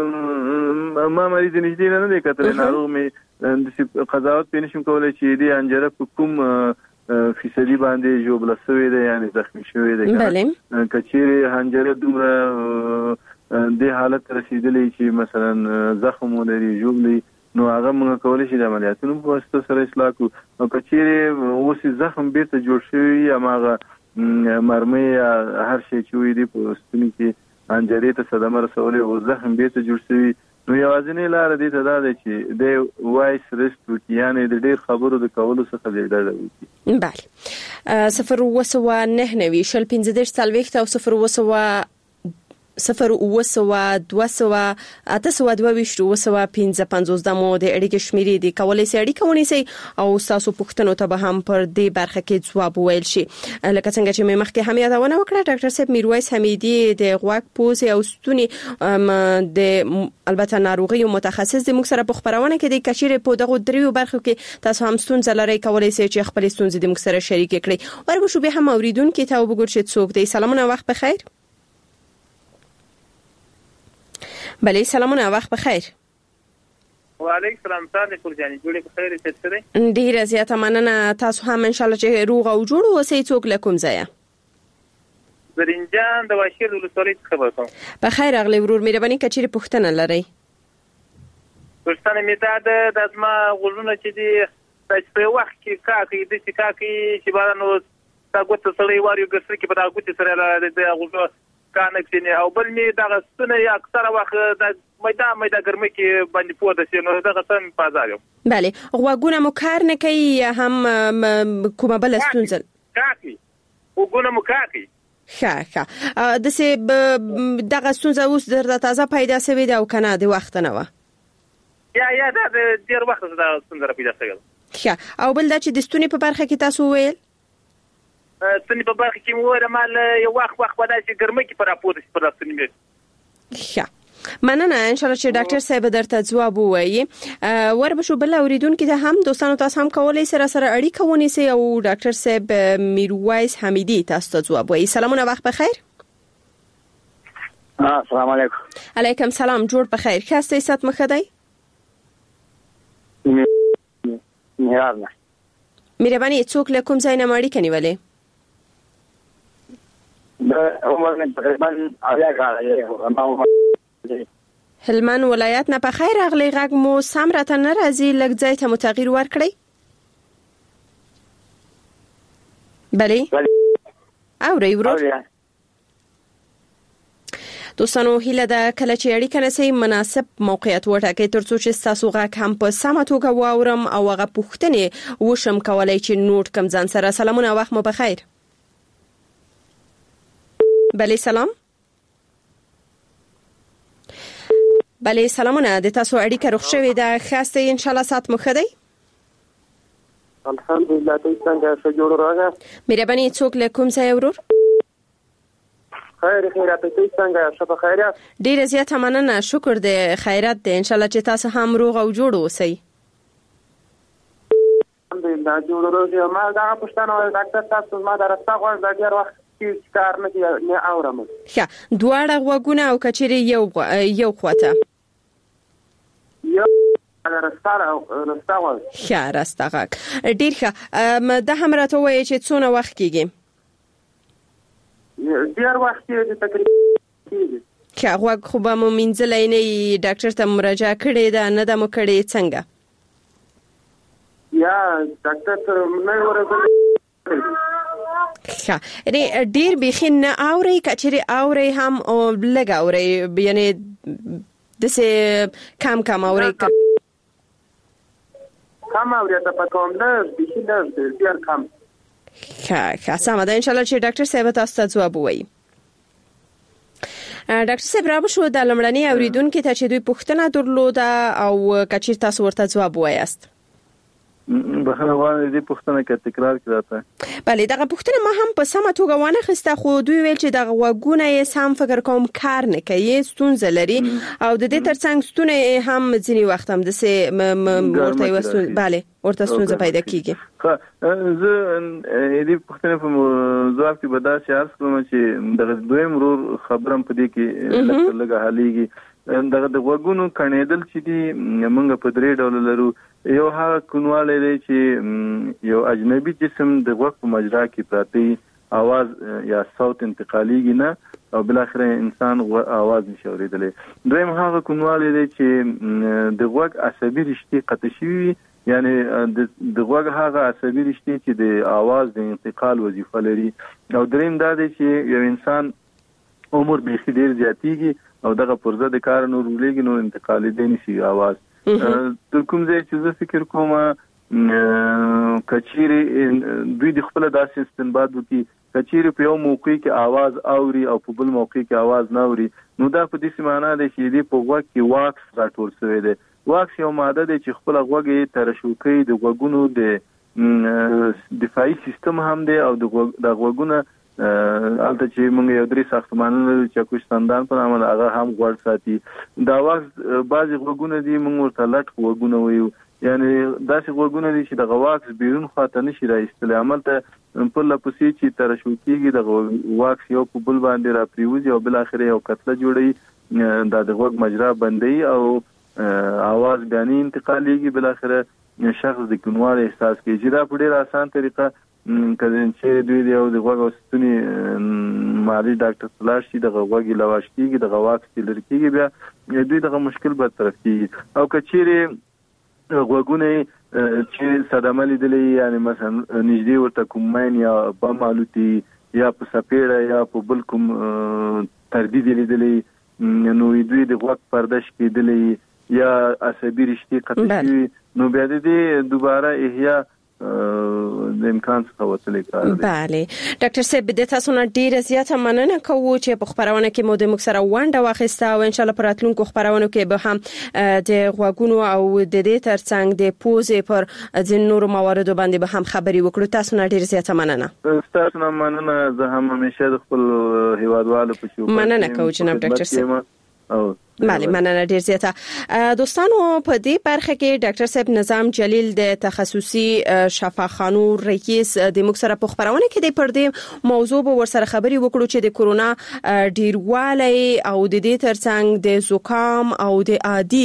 زه ما مریض نږدې نه دی کتل ناروغ مې د قضاوت پېنه شم کولای چې د هنجره په کوم فیصدی باندې جوړ لسوي دی یعنی زخمی شوی دی. بله کچېره هنجره دومره د حالت رسیدلې چې مثلا زخم ولري جوړلی نو هغه موږ کولای شي د عملیاتونو په واسطه سره اصلاح کوو. او کچېره اوس زخم بیرته جوړ شوی یا ماغه مرمۍ یا هر شي چې وي دی په ستوني کې هنجري ته صدمه رسولې او زخم بیرته جوړ شوی نو یوازینی لار دې ته دا ده چې د وایس ریسټ وکړي یعنی د ډېر خبرو د کولو څخه دې ډډه وکړي. بله صفر اوه سوه نهه نوي شل پنځه دېرش څلوېښت او صفر اوه سوه صفر اوه سوه دوه سوه اته سوه دوه ویشت اوه سوه پنځه پنځوس د مو د اړیکې شمیرې دي کولای سي اړیکه ونیسي او تاسو پوښتنو ته به هم پر دې برخه کې ځواب ویل شي. لکه څنګه چې مې مخکې هم یادونه وکړه ډاکټر صاحب میرویس حمیدي د غوږ پوزې او ستوني د البته ناروغي متخصص د موږ سره په خبرونه کې د کچېره په دغه دریو برخو کې تاسو هم ستونزه لرئ کولای سي چې خپل ستونزې د موږ سره شریک کړئ. ورغو شو به هم اوریدونکو ته وګورئ چې څوک دی. سلامونه وخت بخیر. بله سلامونه وخت بخیر. وعلیکم السلام تاسو ټول جاني جوړې بخیر ستاسو ډیره زیاته مننه. تاسو هم ان شاء الله چې روغ او جوړ اوسئ. څوک لکم زیا زرینجان د واشیر ولسوالۍ خبر کوم. بخیر اغلی ورور مهرباني کچېره پوښتنه لرئ؟ پښتنه مې دا د ازما غوړونه چې دی په وخت کې کاکي د چې کاکي چې بارانو تاګوت سره وایو ګرځي کې په دا ګوت سره د غوړو کانکشن او بل می دا غسنه یا اکثره وخت د میدان میدان ګرمي کې باندې پوه د نو دا غسن بازار یو. بله غوګونه مو کار نه کوي هم کومه بل ستونزه کاکي وګونه مو کاکي ښه ښه د سه دغه ستونزه اوس درته تازه پیدا شوې ده او کنه د وخت نه و یا یا دا ډیر وخت دا ستونزه پیدا شوې ښه او بل دا چې د ستوني په برخه کې تاسو ویل ستوني په برخه کې مو مال یو وخت وخت ودا چې ګرمه کې پر راپور شي پر ستوني مې ښه مننه ان شاء الله چې ډاکټر صاحب درته ځواب وایي وربشو بل اوریدونکو ته هم دوستانو تاسو هم کولای سره سره اړیکه ونیسئ او ډاکټر صاحب میرویس حمیدی تاسو ته ځواب وایي. سلامونه وخت بخیر. السلام علیکم. علیکم سلام جوړ بخیر. خاصه ست مخدای میرانه مهرباني څوک له کوم ځای نه ماړی کنيولې د عمر نه تقریبا اویا کال هلمند ولایت نه په خیر اغلی غږ مو سم راته نه راځي لږ ځای ته متغیر ورکړئ. بله اورئ ورور دوستانو هیله ده کله چې اړیکه نسئ مناسب موقعیت وټاکئ ترڅو چې ستاسو غږ هم په سمه توګه واورم او هغه پوښتنې وشم کولای چې نوٹ کم ځان سره. سلامونه وخت مو بخیر. بله سلام. بله سلامونه د تاسو اړیکه روغ شوې ده خاصه ان شاء الله سات مو خدای. الحمدلله تاسو څنګه څه جوړ راغله مهرباني څوک له کوم ځای ورور خیر خیرات تاسو څنګه څه خیرات ډیر زیاته مننه شکر دې خیرات دې ان شاء الله چې تاسو هم روغ او جوړ اوسئ. الحمدلله جوړ راغله ما دا پښتنه ډاکټر تاسو ما درسته غواړم دا ډیر وخت چې کار نه کوي نه اورم. ښه دواړه غوګونه او کچري یو یو خواته یو راستاره راستاوه ښه راستغه ډیر ښه د هم راته وایي چې څونه وخت کېږي ډیر وخت کېږي تقریبا ښه غوږ خو به مو مینځلی نه ډاکټر ته مراجعه کړې ده نه ده مو کړې څنګه یا ډاکټر ته نه ورغلی ښه ډیر بیخي نه اورئ کچري اورئ هم او لږ اورئ یعنی دسه کم کم اورئ کم اورئ ته په کوم نه بیخي نه ډیر کم. ښه ښه سمه ده ان شاء الله چې ډاکټر صاحب تاسو ته ځواب وایي. ډاکټر صاحب را بشو د لمړنۍ اوریدونکو ته چې دوی پوښتنه درلوده او کچیر تاسو ورته ځواب وایاست. بخښنه غواړم دې پوښتنه کې تکرار کړه. بله دغه پوښتنه ما هم په سمه توګه وانه خسته خو دوی ویل چې دغه وګونه یې سم فکر کوم کار نه کوي ستونزه لري او د دې ترڅنګ ستونه هم ځینی وخت هم د سه ورته وسون بله ورته ستونزه پیدا کیږي. ښه زه دې پوښتنه په ځواب کې بدا شعر کوم چې دغه دویم ورور خبرم په دې کې لږ لږ حاليږي دغه د وګونو کڼېدل چې دي موږ په درې ډول لرو. یو هغه کونواله دی چې یو اجنبي جسم د غوږ په مجرا کې پراته आवाज یا صوت انتقاليږي نه او بل اخر انسان आवाज نشي اوریدلی. دویم هغه کونواله دی چې د غوږ عصبي رشتې قطع شوي یعنی د غوږ هغه عصبي رشتې چې د आवाज د انتقال وظیفه لري. او دریم دا دی چې یو انسان عمر به ډیر زیاتیږي او دغه پرزه د کار نور ولېږي نو انتقالي دی نشي आवाज. تر کوم ځای چې زه فکر کوم کچيري دوی د خپل داسې استنباط وکي کچيري په یو موقع کې आवाज اوري او په بل موقع کې आवाज نه اوري نو دا په دې سمانه ده چې د په غوږ کې واکس راټول شوی دی. واکس یو ماده ده چې خپل غوږ ته رشوکي د غوږونو د دفاعي سیستم هم دی او د غوږونو البته چې موږ یو درې ساختمانونه چې کوشتندان په نامه هغه هم غوړ ساتي. دا وخت بعضی غوږونه دي موږ ورته لټ غوږونه وایو یعنی داسې غوږونه دي چې د غواکس بیرون خواته نشي راایستل عمل ته په لپسې چې تر شو کېږي د واکس یو په بل باندې را پریوزي او بل اخر یو کتله جوړي دا د غوږ مجرا بندي او आवाज غاني انتقاليږي بل اخر شخص د کونواله احساس کوي چې دا په ډیر آسان طریقه کله چې دوی دی او د غوږ واستونی مالي ډاکټر تلاش شي د غوږ لواش کیږي د غواکس لرکیږي بیا دوی دغه مشکل به طرف کیږي او کچيري غوږونه چې صدمه لیدلې یعنی مثلا نږدې ورته کوم ماین یا بم الوتي یا په سپېړه یا په بل کوم تردید لیدلې نو دوی د غوږ پردش کېدلې یا عصبي رشتې قطع شي نو بیا د دوباره احیا د امکان څخه وتلی کار دی. بله ډاکټر صاحب د تاسو نه ډیره زیاته مننه کوو چې په خبرونه کې مو د موږ سره ونډه واخیسته او ان شاء الله پر راتلونکو خبرونو کې به هم د غوګونو او د دې ترڅنګ د پوزې پر ځین نور مواردو باندې به هم خبري وکړو. تاسو نه ډیره زیاته مننه. تاسو نه مننه. زه هم همیشه د خپل هیوادوالو په شو مننه کوم جناب ډاکټر صاحب. او بله مننه ډیر زیاته. دوستانو په دې برخه کې ډاکټر صاحب نظام جلیل د تخصصي شفاخانو رئیس د موږ سره په خبرونه کې د پردې موضوع به ور سره خبري وکړو چې د کورونا ډیروالی او د دې ترڅنګ د زکام او د عادي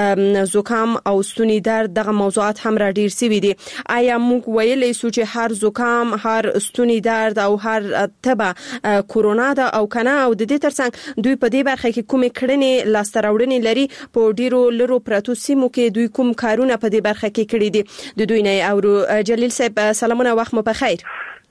زکام او ستوني درد دغه موضوعات هم را ډیر سوي دي. آیا موږ ویلې سو چې هر زکام هر ستوني درد او هر تبه کورونا ده او کنه او د دې ترڅنګ دوی په دې برخه کې کومې کړنې لاستراوړنې لري په ډیرو لرو پراتو سیمو کې دوی کوم کارونه په دې برخه کې کړی دي د دوی نه او جلیل صاحب سلامونه وخت مو بخیر.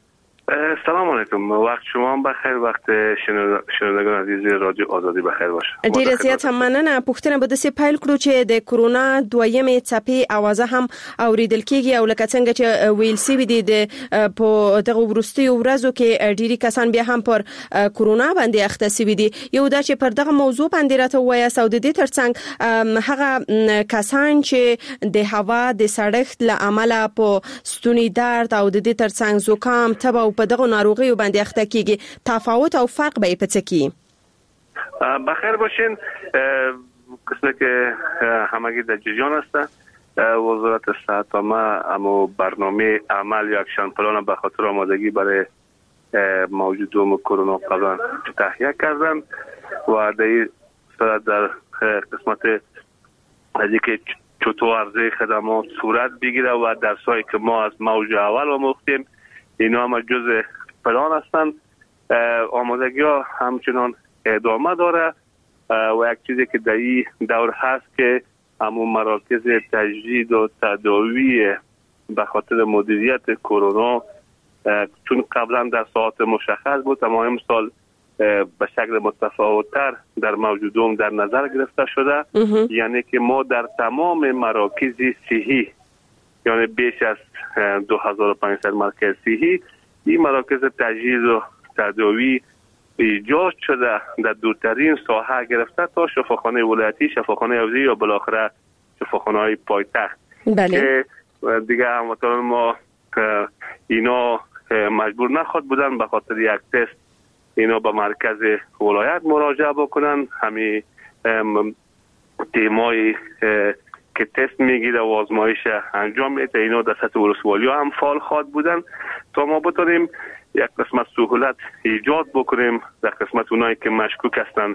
سلام علیکم. وقت شما هم بخیر. وقت شنوندگان عزیز رادیو آزادی بخیر باشه. ډیره زیاته مننه. پوښتنه به د سي پایل کړو چې د کورونا دویمه څپې اوازه هم اوریدل کیږي او لکه څنګه چې ویل سی وي د په دغه ورستي ورځو کې ډیری کسان بیا هم پر کورونا باندې اخته سوي دي. یو دا چې پر دغه موضوع باندې راته وایي او د دې ترڅنګ هغه کسان چې د هوا د سړښت له امله په ستوني درد او د دې ترڅنګ زکام تبه په دغه ناروغیو باندې اخته کیږي تفاوت او فرق به په څه کې؟ بخیر باشین. قسمه که همگی در جریان است وزارت صحت عامه اما برنامه عمل یا اکشن پلان به خاطر آمادگی برای موجود دوم کرونا قبلا تهیه کردن و در این صورت در قسمت از اینکه چطور عرضه خدمات صورت بگیره و درسایی که ما از موج اول آموختیم اینا هم جز پلان هستند. آمادگی ها همچنان ادامه داره و یک چیزی که در این دور هست که همون مراکز تجدید و تداوی به خاطر مدیریت کرونا چون قبلا در ساعت مشخص بود اما امسال به شکل متفاوت‌تر در موجودوم در نظر گرفته شده. یعنی که ما در تمام مراکز صحی یعنی بیش از دو هزار و پانصد مرکز صحی این مراکز تجهیز و تداوی ایجاد شده در دورترین ساحه گرفته تا شفاخانه ولایتی، شفاخانه حوزه‌ای یا بالاخره شفاخانه‌های پایتخت. بله. که دیگه هموطنان ما اینا مجبور نخواد بودن به خاطر یک تست اینا به مرکز ولایت مراجعه بکنن. همین تیمای که تست میگیره و آزمایش انجام میده اینا در سطح ولسوالی ها هم فعال خواد بودن تا ما بتونیم یک قسمت سهولت ایجاد بکنیم در قسمت اونایی که مشکوک هستن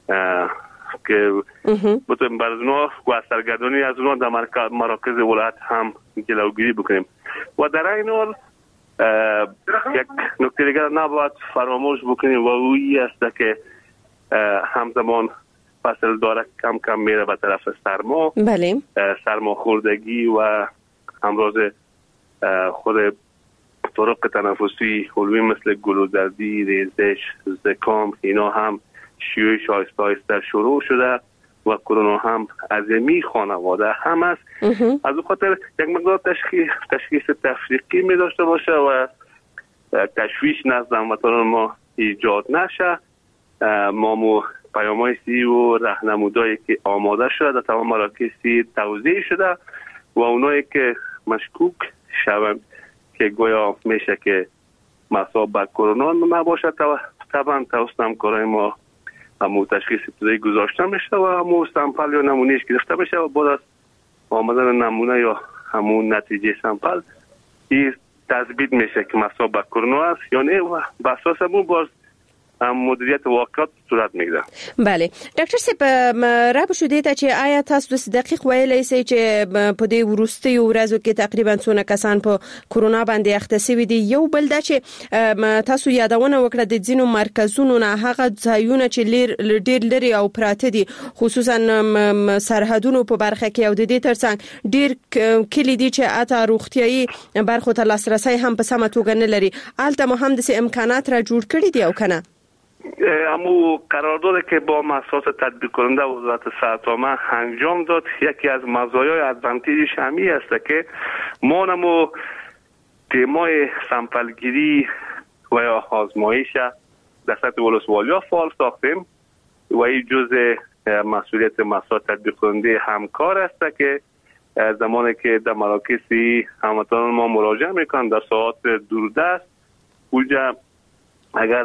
که بتونیم بر اونا و سرگردانی از اونا در مراکز ولایت هم جلوگیری بکنیم. و در این حال یک نکته دیگر نباید فراموش بکنیم و اویی است که همزمان فصل داره کم کم میره به طرف سرما. بله. سرما خوردگی و امراض خود طرق تنفسی علوی مثل گلودردی، ریزش، زکام اینا هم شیوعش آهسته آهسته شروع شده و کرونا هم عظیمی خانواده هم است. از اون خاطر یک مقدار تشخیص تشخیص تفریقی می داشته باشه و تشویش نزد هموطنان ما ایجاد نشه. ما مو پیام‌های سی و راهنمودایی که آماده شده در تمام مراکز سی توزیع شده و اونایی که مشکوک شوند که گویا میشه که مصاب به کرونا نباشه طبعا توسط همکارای ما همون تشخیص ابتدایی گذاشته میشه و همون سامپل یا نمونهش گرفته میشه و بعد از آمدن نمونه یا همون نتیجه سامپل این تثبیت میشه که مصاب به کرونا است یا نه و به اساس همون باز مدیریت واقعات صورت میگیره. بله ډاکټر صاحب را به شو دیته چې آیا تاسو د دقیق ویلای شئ چې په دې ورستي ورځو کې تقریبا څونه کسان په کورونا باندې اخته شوي دي؟ یو بل دا چې تاسو یادونه وکړه د ځینو مرکزونو نه هغه ځایونه چې ډیر لري او پراته دي خصوصا سرحدونو په برخه کې او د دې ترڅنګ ډیر کلی دي چې اته روغتيایي برخو ته لاسرسي هم په سمه توګه نه لري. البته مو هم د امکانات را جوړ کړی دي او کنه امو قراردادی که با مؤسسات تطبیق کننده وزارت صحت عامه انجام داد یکی از مزایای ادوانتیجش همی است که ما نمو تیمای سمپلگیری و یا آزمایش در سطح ولسوالی فعال ساختیم و این جزء مسئولیت مسائل تطبیق کننده همکار است که زمانی که در مراکزی هموطنان ما مراجعه میکنن در ساعات دوردست اونجا اگر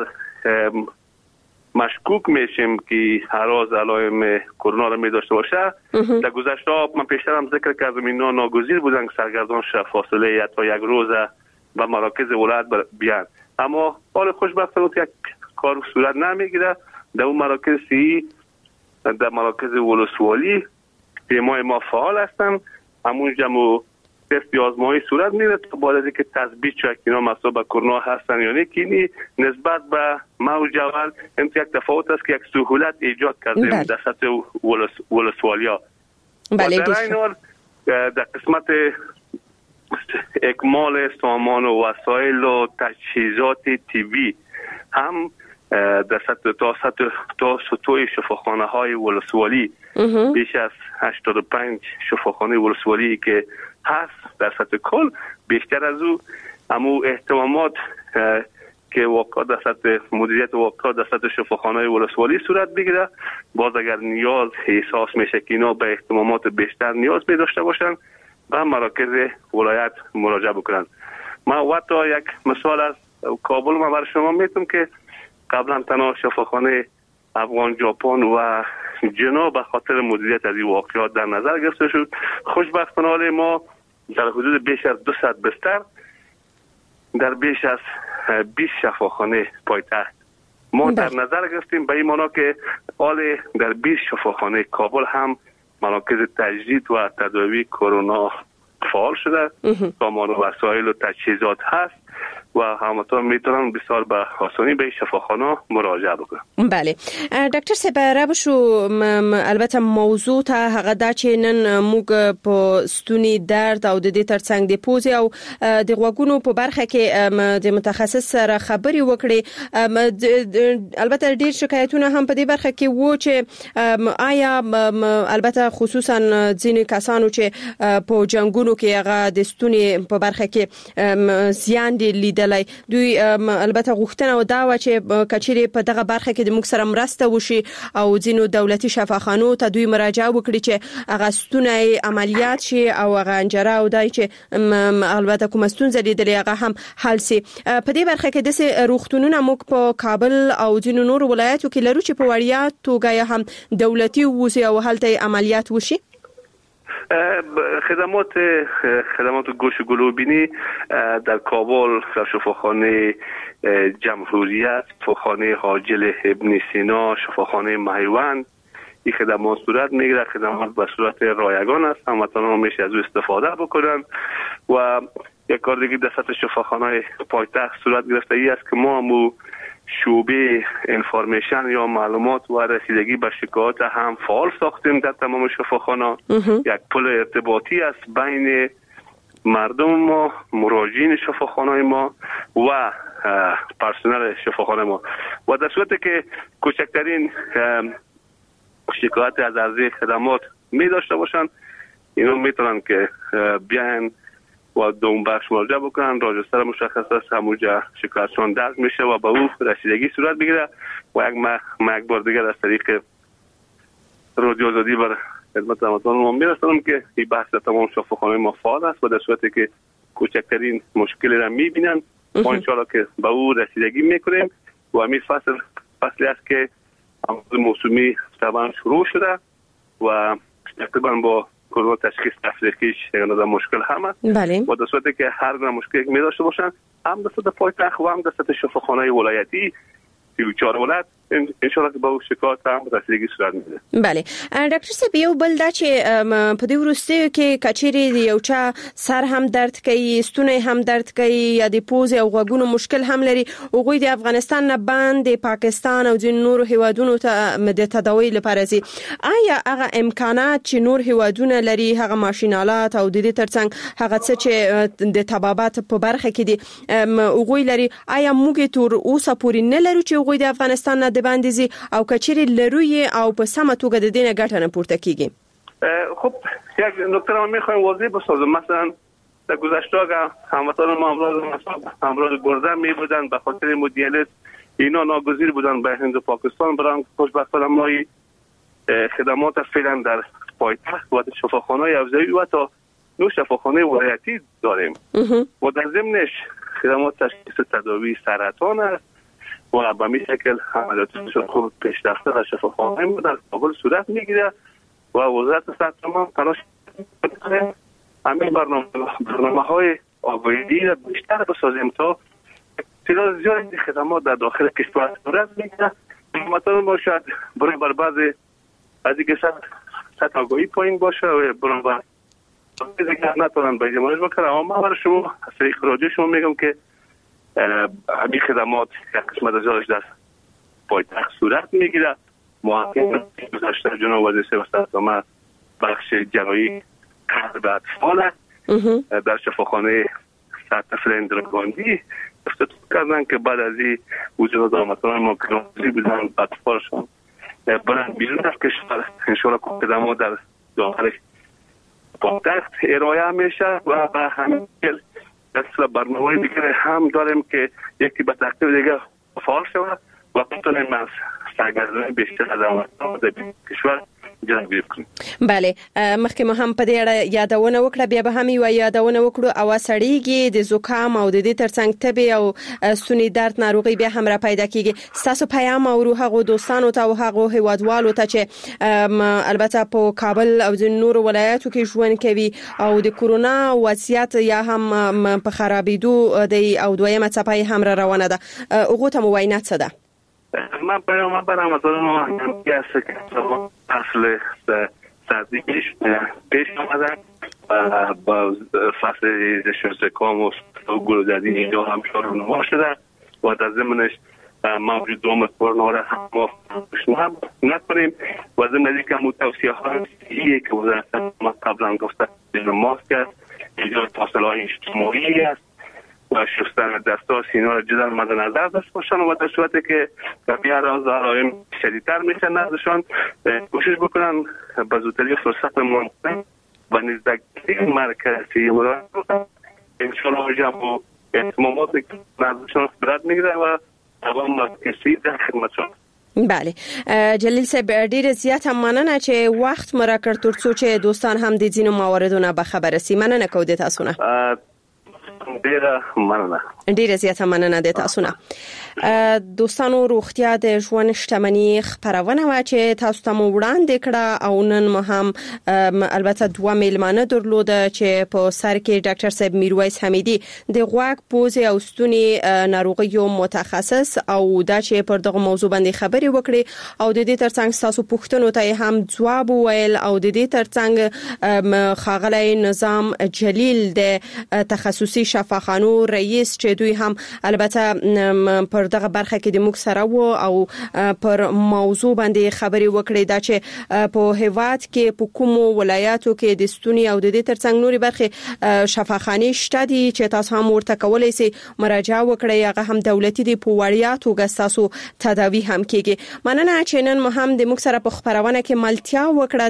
مشکوک میشیم که هراز علائم کرونا را می داشته باشه در گذشته من پیشتر هم ذکر کردم اینا ناگزیر بودن که سرگردان شه فاصله تا یک روز به مراکز ولایت بیان، اما حال خوشبختانه یک کار صورت نمیگیره. در اون مراکز سی در مراکز ولسوالی تیمای ما فعال هستن، همون جمع تست آزمایی صورت میره تا بعد از اینکه تثبیت شد که اینا مصاب به کرونا هستن یا نه که نسبت به موج اول این یک تفاوت است که یک سهولت ایجاد کردیم در سطح ولس ولسوالیا. بله در این حال در قسمت اکمال سامان و وسایل و تجهیزات طبی هم در سطح تا سطح تا سطوح شفاخانه های ولسوالی بیش از هشتاد و پنج شفاخانه ولسوالی که هست در سطح کل، بیشتر از او همو اهتمامات که واقعا در سطح مدیریت واقعا در سطح شفاخانه ولسوالی صورت بگیره، باز اگر نیاز احساس میشه که اینا به اهتمامات بیشتر نیاز می داشته باشن و مراکز ولایت مراجعه بکنن. من وقتا یک مثال از کابل ما برای شما میتونم که قبلا تنها شفاخانه افغان ژاپن و جنا به خاطر مدیریت از این واقعات در نظر گرفته شد. خوشبختانه ما در حدود بیش از دویست بستر در بیش از بیست شفاخانه پایتخت ما در نظر گرفتیم، به این معنا که حال در بیست شفاخانه کابل هم مراکز تجدید و تداوی کرونا فعال شده، سامان و وسایل و تجهیزات هست و هموطنان میتونن بسیار به آسانی به شفاخانه مراجعه بکنن. بله ډاکټر صاحب رابشو البته موضوع ته هغه دا چې نن موږ په ستوني درد او د دې ترڅنګ د پوزې او د غوږونو په برخه کې د متخصص سره خبرې وکړې. البته ډېر شکایتونه هم په دې برخه کې وو چې آیا البته خصوصا ځینې کسانو چې په جنگونو کې هغه د ستوني په برخه کې زیان دي لیدلای، دوی البته غوښتنه و دا و چې کچېرې په دغه برخه کې د موږ سره مرسته وشي او ځینو دولتي شفاخانو ته دوی مراجعه وکړي چې هغه ستونی عملیات شي او هغه انجره او دای چې البته کوم ستونزه لیدلې هغه هم حل سي. په دې برخه کې د روغتونونو موږ په کابل او ځینو نور ولایتو کې لرو چې په وړیا توګه هم دولتي ووسي او هلته عملیات وشي. خدمات خدمات گوش و گلوبینی در کابل در شفاخانه جمهوریت، شفاخانه حاجل ابن سینا، شفاخانه مهیوند این خدمات صورت میگیره. خدمات به صورت رایگان است، هموطنان میشه از او استفاده بکنن. و یک کار دیگه در سطح شفاخانه پایتخت صورت گرفته ای است که ما هم شعبه انفارمیشن یا معلومات و رسیدگی به شکایات هم فعال ساختیم در تمام شفاخانه. یک پل ارتباطی است بین مردم ما، مراجعین شفاخانه ما و پرسنل شفاخانه ما و در صورتی که کوچکترین شکایت از عرضه خدمات می داشته باشند اینا میتونن که بیان و دوم بخش مراجعه بکنن. راجستر مشخص است، همونجا شکایتشون درج میشه و به او رسیدگی صورت بگیره و یک ما یک بار دیگر از طریق رادیو آزادی بر خدمت هموطنان ما میرسونم که این بحث تمام شفاخانه ما فعال است و در صورتی که کوچکترین مشکلی را میبینن ما انشاءالله که به او رسیدگی میکنیم و همین فصل فصلی است که موسمی طبعا شروع شده و تقریبا با کرونا تشخیص تفریقیش یعنی مشکل هم است. بله. و در صورتی که هر گونه مشکلی می داشته باشن هم در سطح پایتخت و هم در سطح شفاخانه ولایتی سی و چهار ولایت انشاءالله که با شکایت هم رسیدگی صورت میده. بله ډاکټر صاحب یو بل دا چې په دې وروستیو کې کچېرې یو چا سر هم درد کوي، ستونی هم درد کوي یا د پوزې او غوږونو مشکل هم لري، هغوی د افغانستان نه باندې پاکستان او ځینو نورو هیوادونو ته د تداوی لپاره ځي. آیا هغه امکانات چې نور هیوادونه لري، هغه ماشینالات او د دې ترڅنګ هغه څه چې د طبابت په برخه کې دي هغوی لري، آیا موږ تر اوسه پورې نه لرو چې هغوی د افغانستان نه باندې زی او کچېرې لروي او په سمه توګه د دې نه ګټه نه پورته کیږي؟ خب یک نکته را میخوایم واضح بسازم. مثلا در گذشته هموطنان ما امراض امراض گرده می بودند، به خاطر مدیریت اینا ناگزیر بودند به هند و پاکستان برن. خوشبختانه ما خدمات فعلا در پایتخت و شفاخانه افزایی و تا نو شفاخانه ولایتی داریم و در ضمنش خدمات تشخیص تداوی سرطان است و به می شکل عملیات خوب پیشرفته در شفاخانه ما در کابل صورت میگیره و وزارت صحت ما تلاش میکنه همین برنامه برنامه های آگاهی را بیشتر بسازیم تا تعداد زیادی خدمات در داخل کشور صورت میگیره. مثلا ما شاید برای بر بعضی از اینکه سطح آگاهی پایین باشه و برای بر دیگر نتونن به اجماعش بکنه، اما من برای شما از طریق راجع شما میگم که همین خدمات یک قسمت از جایش در پایتخت صورت میگیره. محقق گذشته جناب وزیر صحت ما بخش جراحی قلب اطفال در شفاخانه سطح فرندرگاندی افتتاح کردن که بعد از این وجود آمدن ما که بودن اطفالشون برن بیرون از کشور انشاءالله خدمات در داخل پایتخت ارائه میشه و به همین دلیل اصلا برنامه دیگه هم داریم که یکی به ترتیب دیگه فعال شود و بتونیم از سرگردانی بیشتر از آمدن کشور جلوگیری کنیم. بله، مخکې ما هم په دې اړه یادونه وکړه، بیا به هم یو یادونه وکړو او سړیږي د زکام او د دې ترڅنګ تبې او ستوني درد ناروغي بیا هم را پیدا کیږي. ستاسو پیغام او هغه دوستانو ته او هغه هیوادوالو ته چې البته په کابل او د نورو ولایاتو کې ژوند کوي او د کورونا وضعیت یا هم په خرابېدو دی او دویمه څپه هم را روانه ده، هغه ته موینات څه ده؟ من پیام برام از اون هست که اصل سردیش پیش آمدن و با فصل زکام و گلودردی اینجا هم شروع شده و در ضمنش موجود دوم کرونا را هم ما نکنیم و ضمن که توصیه ها ایه که وزارت ما قبلا گفته ماسک است، ایجاد فاصله های اجتماعی است و شستن دستا سینا را جدا مد نظر داشته باشن و در صورتی که بقیه راز علائم شدیدتر میشه نزدشان کوشش بکنن به زودتری فرصت ممکن و نزدیکی مرکزی مراجعه بکنن. انشاءالله جمع اهتمامات نزدشان برد میگیره و دوام کسی در خدمتشان. بله، جلیل صاحب ډیر زیات مننه چې وخت مو راکړ ترڅو چې دوستان هم د ځینو مواردونو به خبر سي. مننه کوم د تاسو نه. ډیره مننه. ډیره زیاته مننه د تاسو نه. دوستانو، روغتیا د ژوند شتمنۍ خبرونه و چې تاسو ته مو وړاندې کړه او نن مو هم البته دوه میلمانه درلوده چې په سر کې ډاکټر صاحب میرویس حمیدي د غوږ پوزې او ستوني ناروغیو متخصص او دا چې پر دغه موضوع باندې خبرې وکړي او د دې ترڅنګ تاسو پوښتنو ته هم جواب ویل او د دې ترڅنګ خاغلی نظام جلیل د تخصصي شفاخانو رئیس چې دوی هم البته پر دغه برخه کې د موږ سره وو او پر موضوع باندې خبرې وکړې دا چې په هیواد کې په کومو ولایاتو کې د ستوني او د دې ترڅنګ نوري برخه شفاخانه شته دي چې تاسو هم ورته کولای شئ مراجعه وکړئ، هغه هم دولتي دي په وړیا توګه تاسو تداوی هم کیږي. مننه چې نن مو هم د موږ سره په خبرونه کې ملتیا وکړه